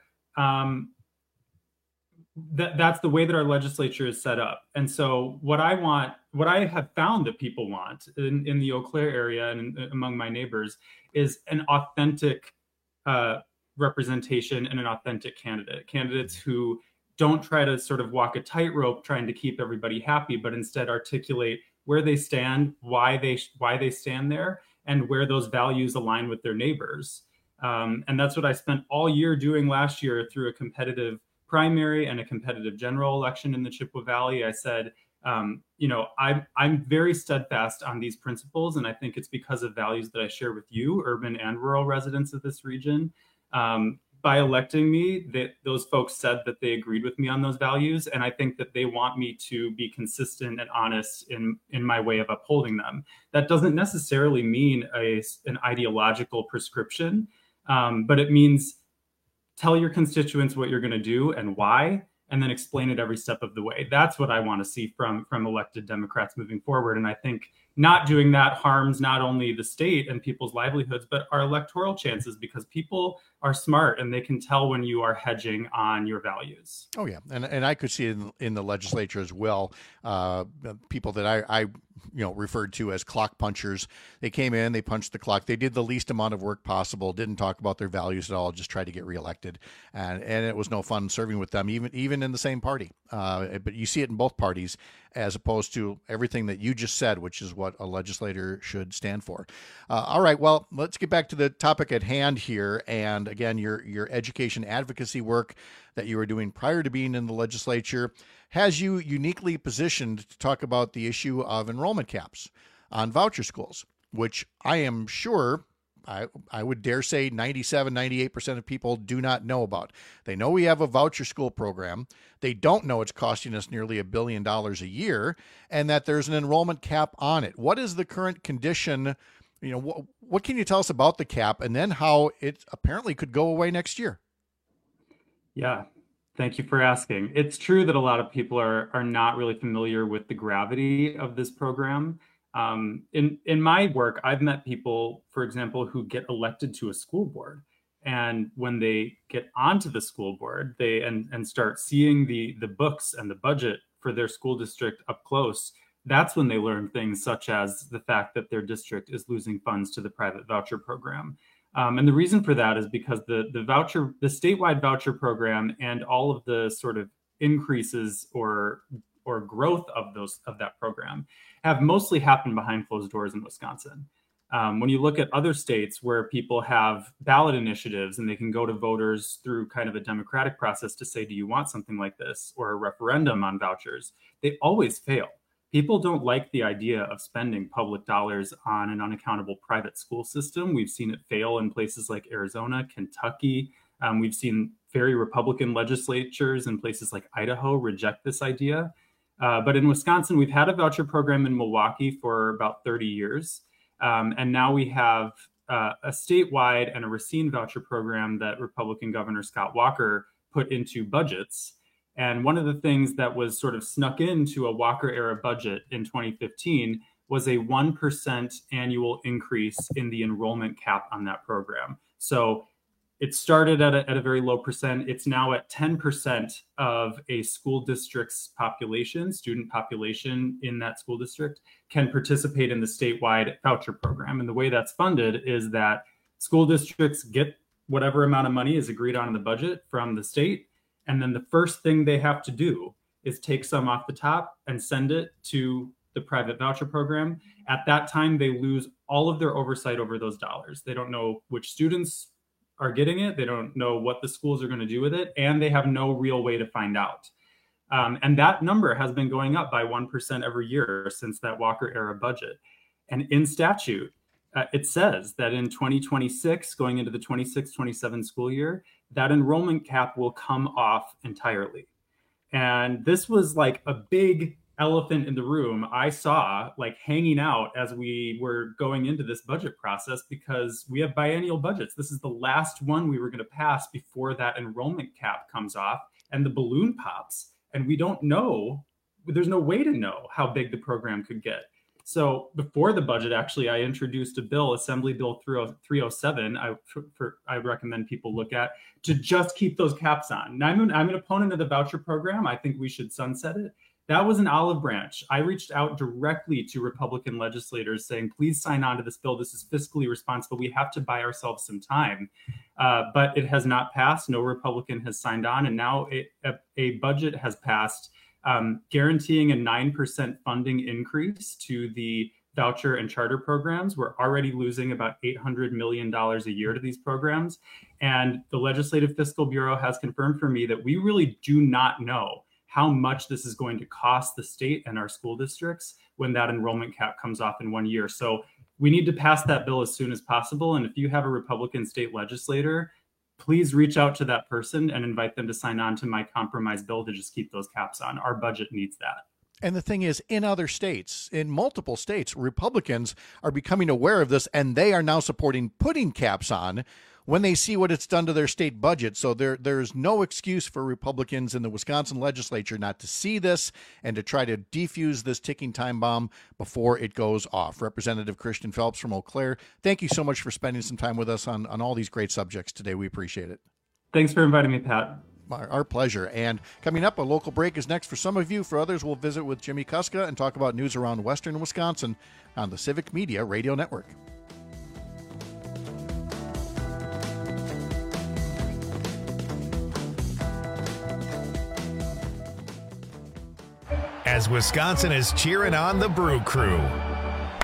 that's the way that our legislature is set up. And so what I have found that people want in the Eau Claire area and among my neighbors is an authentic representation and an authentic candidates who don't try to sort of walk a tightrope trying to keep everybody happy, but instead articulate where they stand, why they stand there, and where those values align with their neighbors. And that's what I spent all year doing last year through a competitive primary and a competitive general election in the Chippewa Valley. I said, I'm very steadfast on these principles, and I think it's because of values that I share with you, urban and rural residents of this region. By electing me, those folks said that they agreed with me on those values, and I think that they want me to be consistent and honest in my way of upholding them. That doesn't necessarily mean an ideological prescription, but it means tell your constituents what you're going to do and why, and then explain it every step of the way. That's what I want to see from elected Democrats moving forward. And I think not doing that harms not only the state and people's livelihoods, but our electoral chances, because people are smart and they can tell when you are hedging on your values. Oh, yeah. And I could see it in the legislature as well. People that I referred to as clock punchers. They came in, they punched the clock. They did the least amount of work possible, didn't talk about their values at all, just tried to get reelected. And it was no fun serving with them, even in the same party. But you see it in both parties, as opposed to everything that you just said, which is what what a legislator should stand for. All right, well, let's get back to the topic at hand here. And again, your education advocacy work that you were doing prior to being in the legislature has you uniquely positioned to talk about the issue of enrollment caps on voucher schools, which I am sure, I would dare say 97, 98% of people do not know about. They know we have a voucher school program. They don't know it's costing us nearly $1 billion a year and that there's an enrollment cap on it. What is the current condition? What can you tell us about the cap and then how it apparently could go away next year? Yeah, thank you for asking. It's true that a lot of people are not really familiar with the gravity of this program. In my work, I've met people, for example, who get elected to a school board. And when they get onto the school board, they and start seeing the books and the budget for their school district up close, that's when they learn things such as the fact that their district is losing funds to the private voucher program. And the reason for that is because the statewide voucher program and all of the sort of increases or growth of that program have mostly happened behind closed doors in Wisconsin. When you look at other states where people have ballot initiatives and they can go to voters through kind of a democratic process to say, do you want something like this, or a referendum on vouchers, they always fail. People don't like the idea of spending public dollars on an unaccountable private school system. We've seen it fail in places like Arizona, Kentucky. We've seen very Republican legislatures in places like Idaho reject this idea. But in Wisconsin, we've had a voucher program in Milwaukee for about 30 years. And now we have a statewide and a Racine voucher program that Republican Governor Scott Walker put into budgets. And one of the things that was sort of snuck into a Walker-era budget in 2015 was a 1% annual increase in the enrollment cap on that program. So it started at a very low percent. It's now at 10% of a school district's population, student population in that school district, can participate in the statewide voucher program. And the way that's funded is that school districts get whatever amount of money is agreed on in the budget from the state. And then the first thing they have to do is take some off the top and send it to the private voucher program. At that time, they lose all of their oversight over those dollars. They don't know which students are getting it. They don't know what the schools are going to do with it, and they have no real way to find out. And that number has been going up by 1% every year since that Walker era budget. And in statute, it says that in 2026, going into the 26-27 school year, that enrollment cap will come off entirely. And this was like a big elephant in the room I saw like hanging out as we were going into this budget process, because we have biennial budgets. This is the last one we were going to pass before that enrollment cap comes off and the balloon pops. And we don't know, there's no way to know how big the program could get. So before the budget, actually, I introduced a bill, Assembly Bill 307, I recommend people look at, to just keep those caps on. Now, I'm an opponent of the voucher program. I think we should sunset it. That was an olive branch. I reached out directly to Republican legislators saying, please sign on to this bill. This is fiscally responsible. We have to buy ourselves some time. But it has not passed. No Republican has signed on. And now a budget has passed guaranteeing a 9% funding increase to the voucher and charter programs. We're already losing about $800 million a year to these programs. And the Legislative Fiscal Bureau has confirmed for me that we really do not know how much this is going to cost the state and our school districts when that enrollment cap comes off in 1 year. So we need to pass that bill as soon as possible. And if you have a Republican state legislator, please reach out to that person and invite them to sign on to my compromise bill to just keep those caps on. Our budget needs that. And the thing is, in other states, in multiple states, Republicans are becoming aware of this, and they are now supporting putting caps on when they see what it's done to their state budget. So there's no excuse for Republicans in the Wisconsin legislature not to see this and to try to defuse this ticking time bomb before it goes off. Representative Christian Phelps from Eau Claire, thank you so much for spending some time with us on all these great subjects today. We appreciate it. Thanks for inviting me, Pat. Our pleasure. And coming up, a local break is next for some of you. For others, we'll visit with Jimmy Kuska and talk about news around Western Wisconsin on the Civic Media Radio Network. As Wisconsin is cheering on the Brew Crew.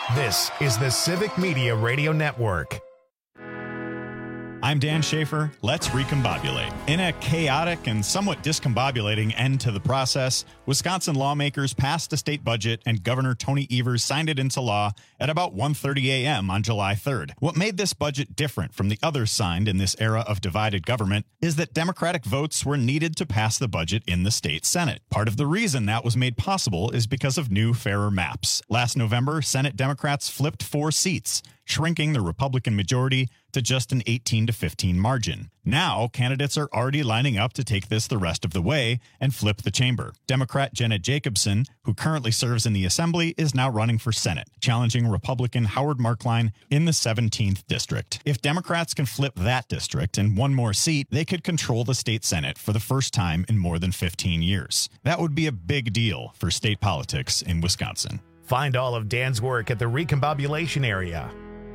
This is the Civic Media Radio Network. I'm Dan Schaefer. Let's recombobulate. In a chaotic and somewhat discombobulating end to the process, Wisconsin lawmakers passed a state budget and Governor Tony Evers signed it into law at about 1:30 a.m. on July 3rd. What made this budget different from the others signed in this era of divided government is that Democratic votes were needed to pass the budget in the state Senate. Part of the reason that was made possible is because of new, fairer maps. Last November, Senate Democrats flipped 4 seats, shrinking the Republican majority to just an 18-15 margin. Now, candidates are already lining up to take this the rest of the way and flip the chamber. Democrat Jenna Jacobson, who currently serves in the Assembly, is now running for Senate, challenging Republican Howard Markline in the 17th district. If Democrats can flip that district and one more seat, they could control the state Senate for the first time in more than 15 years. That would be a big deal for state politics in Wisconsin. Find all of Dan's work at the Recombobulation area.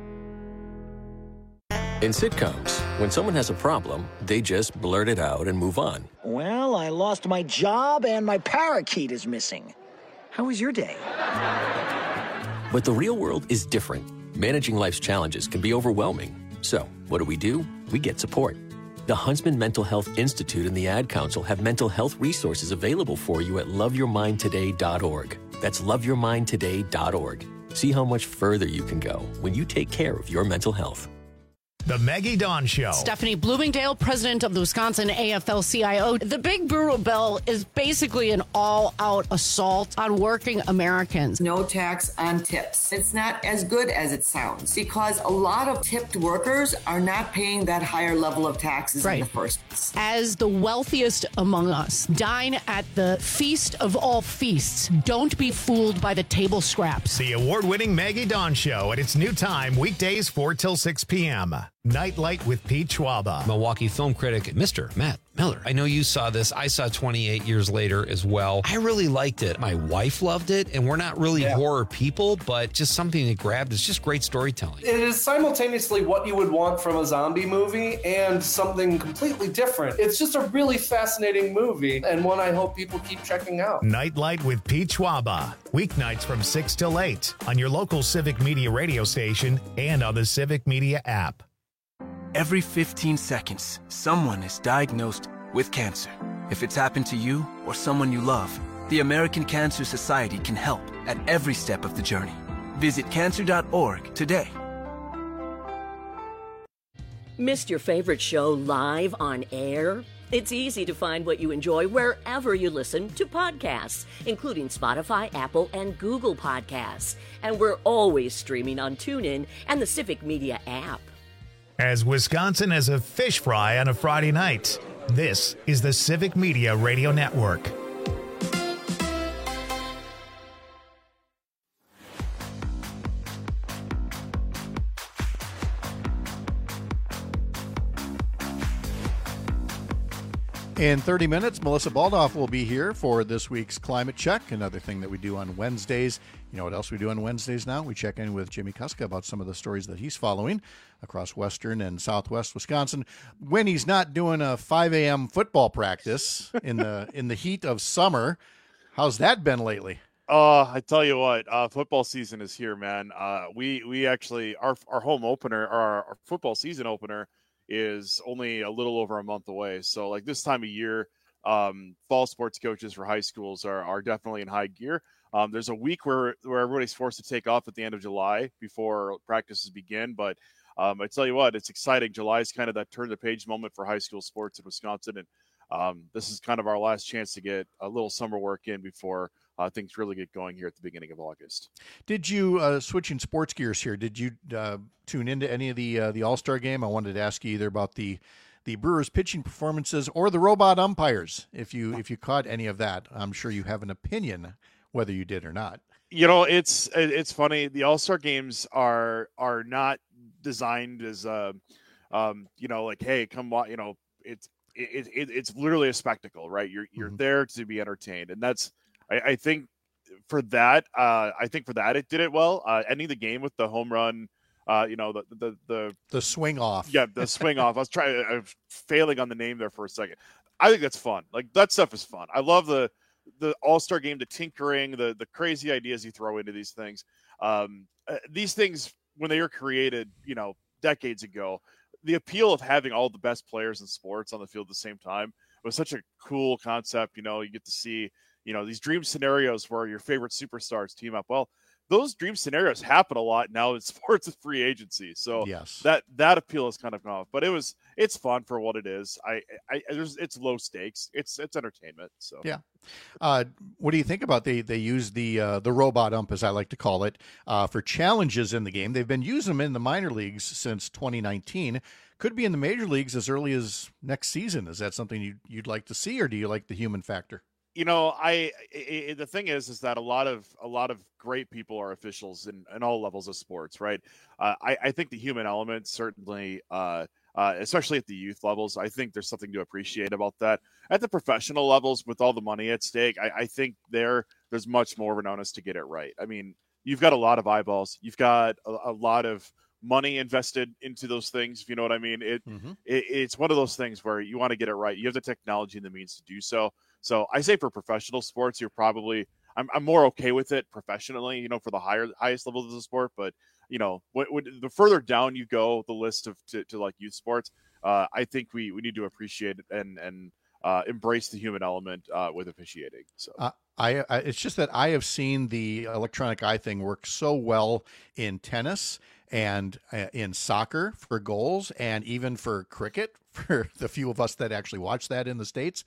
In sitcoms, when someone has a problem, they just blurt it out and move on. Well, I lost my job and my parakeet is missing. How was your day? But the real world is different. Managing life's challenges can be overwhelming. So, what do? We get support. The Huntsman Mental Health Institute and the Ad Council have mental health resources available for you at loveyourmindtoday.org. That's loveyourmindtoday.org. See how much further you can go when you take care of your mental health. The Maggie Dawn Show. Stephanie Bloomingdale, president of the Wisconsin AFL-CIO. The Big Brutal Bill is basically an all-out assault on working Americans. No tax on tips. It's not as good as it sounds because a lot of tipped workers are not paying that higher level of taxes in the first place. As the wealthiest among us, dine at the feast of all feasts. Don't be fooled by the table scraps. The award-winning Maggie Dawn Show at its new time, weekdays 4 till 6 p.m. Nightlight with Pete Schwaba. Milwaukee film critic, Mr. Matt Miller. I know you saw this. I saw 28 years later as well. I really liked it. My wife loved it, and we're not really horror people, but just something that grabbed. It's just great storytelling. It is simultaneously what you would want from a zombie movie and something completely different. It's just a really fascinating movie, and one I hope people keep checking out. Nightlight with Pete Schwaba. Weeknights from 6 till 8 on your local Civic Media radio station and on the Civic Media app. Every 15 seconds, someone is diagnosed with cancer. If it's happened to you or someone you love, the American Cancer Society can help at every step of the journey. Visit cancer.org today. Missed your favorite show live on air? It's easy to find what you enjoy wherever you listen to podcasts, including Spotify, Apple, and Google Podcasts. And we're always streaming on TuneIn and the Civic Media app. As Wisconsin has a fish fry on a Friday night, this is the Civic Media Radio Network. In 30 minutes, Melissa Baldoff will be here for this week's Climate Check, another thing that we do on Wednesdays. You know what else we do on Wednesdays now? We check in with Jimmy Kuska about some of the stories that he's following across western and southwest Wisconsin when he's not doing a 5 a.m. football practice in the heat of summer. How's that been lately? I tell you what, football season is here, man. We actually, our home opener, our football season opener is only a little over a month away. So like this time of year, fall sports coaches for high schools are definitely in high gear. There's a week where everybody's forced to take off at the end of July before practices begin. But I tell you what, it's exciting. July is kind of that turn the page moment for high school sports in Wisconsin. And this is kind of our last chance to get a little summer work in before things really get going here at the beginning of August. Did you, switching sports gears here, did you tune into any of the All-Star game? I wanted to ask you either about the Brewers pitching performances or the robot umpires. If you caught any of that, I'm sure you have an opinion whether you did or not. You know, it's funny. The All-Star games are not designed as you know, like, hey, come on, you know, it's literally a spectacle, right? You're there to be entertained, and that's I think for that it did it well. Ending the game with the home run, you know, the swing off. Yeah, the swing off. I was failing on the name there for a second. I think that's fun. Like that stuff is fun. I love the the All-Star game, the tinkering, the crazy ideas you throw into these things. These things, when they were created, decades ago, the appeal of having all the best players in sports on the field at the same time was such a cool concept. You get to see, these dream scenarios where your favorite superstars team up. Well, those dream scenarios happen a lot now in sports with free agency. So yes, that appeal is kind of gone off, but it's fun for what it is. It's low stakes. It's entertainment. So yeah. What do you think about they use the robot ump, as I like to call it, for challenges in the game? They've been using them in the minor leagues since 2019. Could be in the major leagues as early as next season. Is that something you'd like to see, or do you like the human factor? The thing is that a lot of great people are officials in all levels of sports, right? I think the human element certainly, especially at the youth levels, I think there's something to appreciate about that. At the professional levels, with all the money at stake, I think there's much more of an onus to get it right. I mean, you've got a lot of eyeballs, you've got a lot of money invested into those things, if you know what I mean. It's one of those things where you want to get it right. You have the technology and the means to do so. So I say for professional sports, I'm more okay with it professionally, for the highest levels of the sport. But the further down you go, the list of to like youth sports, I think we need to appreciate it and embrace the human element with officiating. So it's just that I have seen the electronic eye thing work so well in tennis and in soccer for goals, and even for cricket for the few of us that actually watch that in the States.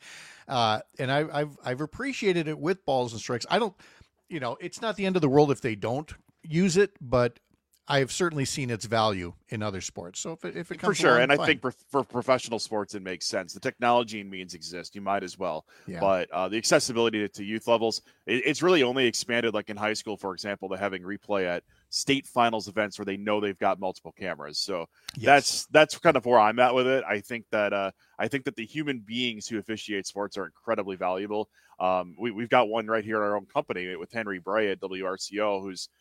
And I've appreciated it with balls and strikes. I don't, it's not the end of the world if they don't use it, but I've certainly seen its value in other sports. So if it comes for sure, along, and fine. I think for professional sports, it makes sense. The technology and means exist. You might as well. Yeah. But the accessibility to youth levels, it's really only expanded, like in high school, for example, to having replay at state finals events where they know they've got multiple cameras. So Yes. that's kind of where I'm at with it. I think that the human beings who officiate sports are incredibly valuable. We've got one right here in our own company with Henry Bray at WRCO, who's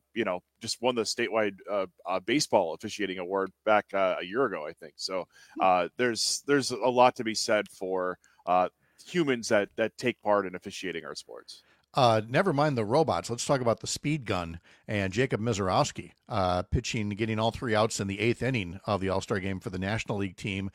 just won the statewide baseball officiating award back a year ago, I think. So there's a lot to be said for humans that take part in officiating our sports. Never mind the robots. Let's talk about the speed gun and Jacob Mizorowski pitching, getting all 3 outs in the 8th inning of the All-Star game for the National League team,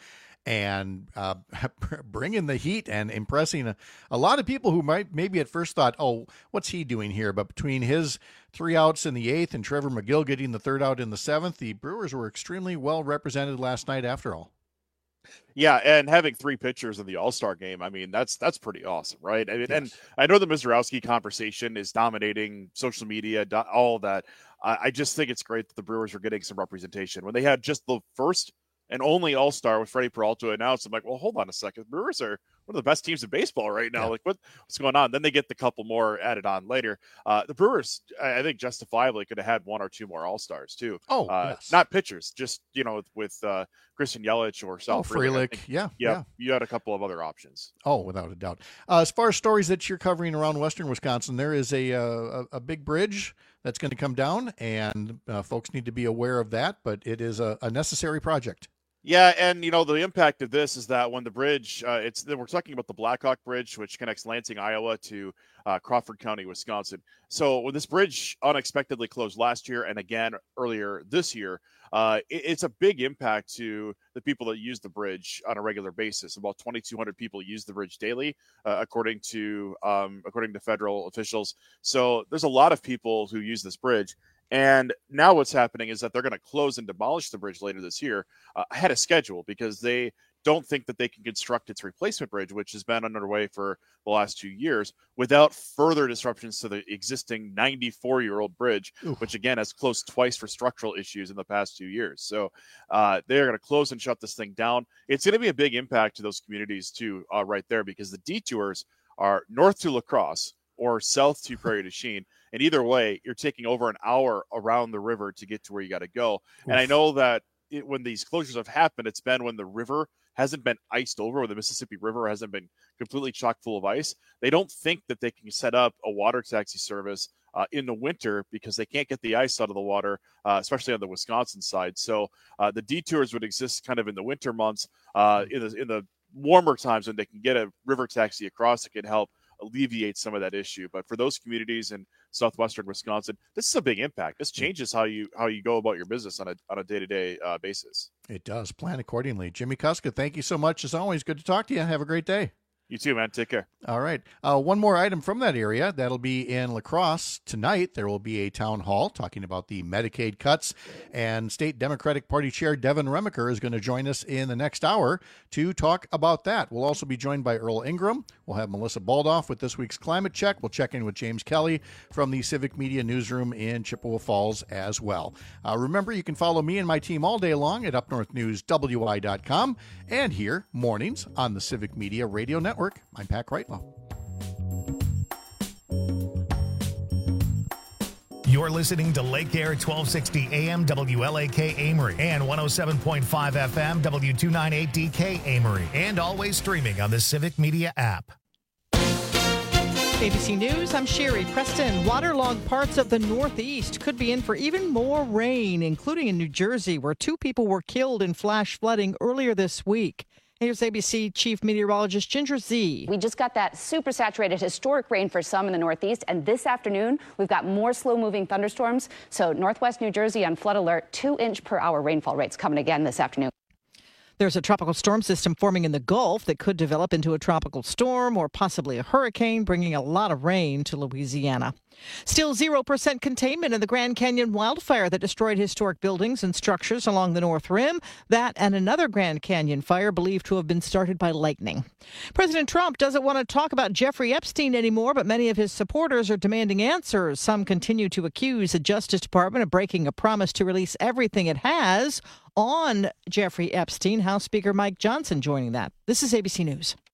and bringing the heat and impressing a lot of people who might maybe at first thought, oh, what's he doing here? But between his 3 outs in the 8th and Trevor McGill getting the 3rd out in the 7th, the Brewers were extremely well represented last night after all. Yeah, and having 3 pitchers in the All-Star game, I mean, that's pretty awesome, right? I mean, Yes. And I know the Mizorowski conversation is dominating social media, all of that. I just think it's great that the Brewers are getting some representation. When they had just the first and only All-Star with Freddie Peralta announced, I'm like, well, hold on a second. The Brewers are one of the best teams in baseball right now. Yeah. Like, what's going on? Then they get the couple more added on later. The Brewers, I think, justifiably could have had 1 or 2 more All-Stars too. Oh, yes. Not pitchers, just with Christian Yelich or Sal Frelick. Yeah. You had a couple of other options. Oh, without a doubt. As far as stories that you're covering around Western Wisconsin, there is a big bridge that's going to come down, and folks need to be aware of that. But it is a necessary project. Yeah, and the impact of this is that when the bridge, we're talking about the Blackhawk Bridge, which connects Lansing, Iowa to Crawford County, Wisconsin. So when this bridge unexpectedly closed last year and again earlier this year, it's a big impact to the people that use the bridge on a regular basis. About 2,200 people use the bridge daily, according to federal officials. So there's a lot of people who use this bridge. And now what's happening is that they're going to close and demolish the bridge later this year ahead of schedule, because they don't think that they can construct its replacement bridge, which has been underway for the last 2 years, without further disruptions to the existing 94-year-old bridge, which again has closed twice for structural issues in the past 2 years. So they're going to close and shut this thing down. It's going to be a big impact to those communities too, right there, because the detours are north to La Crosse or south to Prairie du Chien. And either way, you're taking over an hour around the river to get to where you got to go. Oof. And I know that when these closures have happened, it's been when the river hasn't been iced over, or the Mississippi River hasn't been completely chock full of ice. They don't think that they can set up a water taxi service in the winter because they can't get the ice out of the water, especially on the Wisconsin side. So the detours would exist kind of in the winter months, in the warmer times when they can get a river taxi across. It can help alleviate some of that issue. But for those communities in southwestern Wisconsin, this is a big impact. This changes how you go about your business on a day-to-day basis. It does. Plan accordingly. Jimmy Kuska, thank you so much. As always, good to talk to you. Have a great day. You too, man. Take care. All right. One more item from that area. That'll be in La Crosse tonight. There will be a town hall talking about the Medicaid cuts, and State Democratic Party Chair Devin Remiker is going to join us in the next hour to talk about that. We'll also be joined by Earl Ingram. We'll have Melissa Baldoff with this week's Climate Check. We'll check in with James Kelly from the Civic Media Newsroom in Chippewa Falls as well. Remember, you can follow me and my team all day long at UpNorthNewsWI.com and here mornings on the Civic Media Radio Network. I'm Pat Kreitlow. You're listening to Lake Air 1260 AM WLAK Amory and 107.5 FM W298DK Amory, and always streaming on the Civic Media app. ABC News, I'm Sherry Preston. Waterlogged parts of the Northeast could be in for even more rain, including in New Jersey, where 2 people were killed in flash flooding earlier this week. Here's ABC Chief Meteorologist Ginger Zee. We just got that supersaturated historic rain for some in the Northeast, and this afternoon we've got more slow-moving thunderstorms. So Northwest New Jersey on flood alert, 2-inch-per-hour rainfall rates coming again this afternoon. There's a tropical storm system forming in the Gulf that could develop into a tropical storm or possibly a hurricane, bringing a lot of rain to Louisiana. Still 0% containment in the Grand Canyon wildfire that destroyed historic buildings and structures along the North Rim. That and another Grand Canyon fire believed to have been started by lightning. President Trump doesn't want to talk about Jeffrey Epstein anymore, but many of his supporters are demanding answers. Some continue to accuse the Justice Department of breaking a promise to release everything it has on Jeffrey Epstein. House Speaker Mike Johnson joining that. This is ABC News.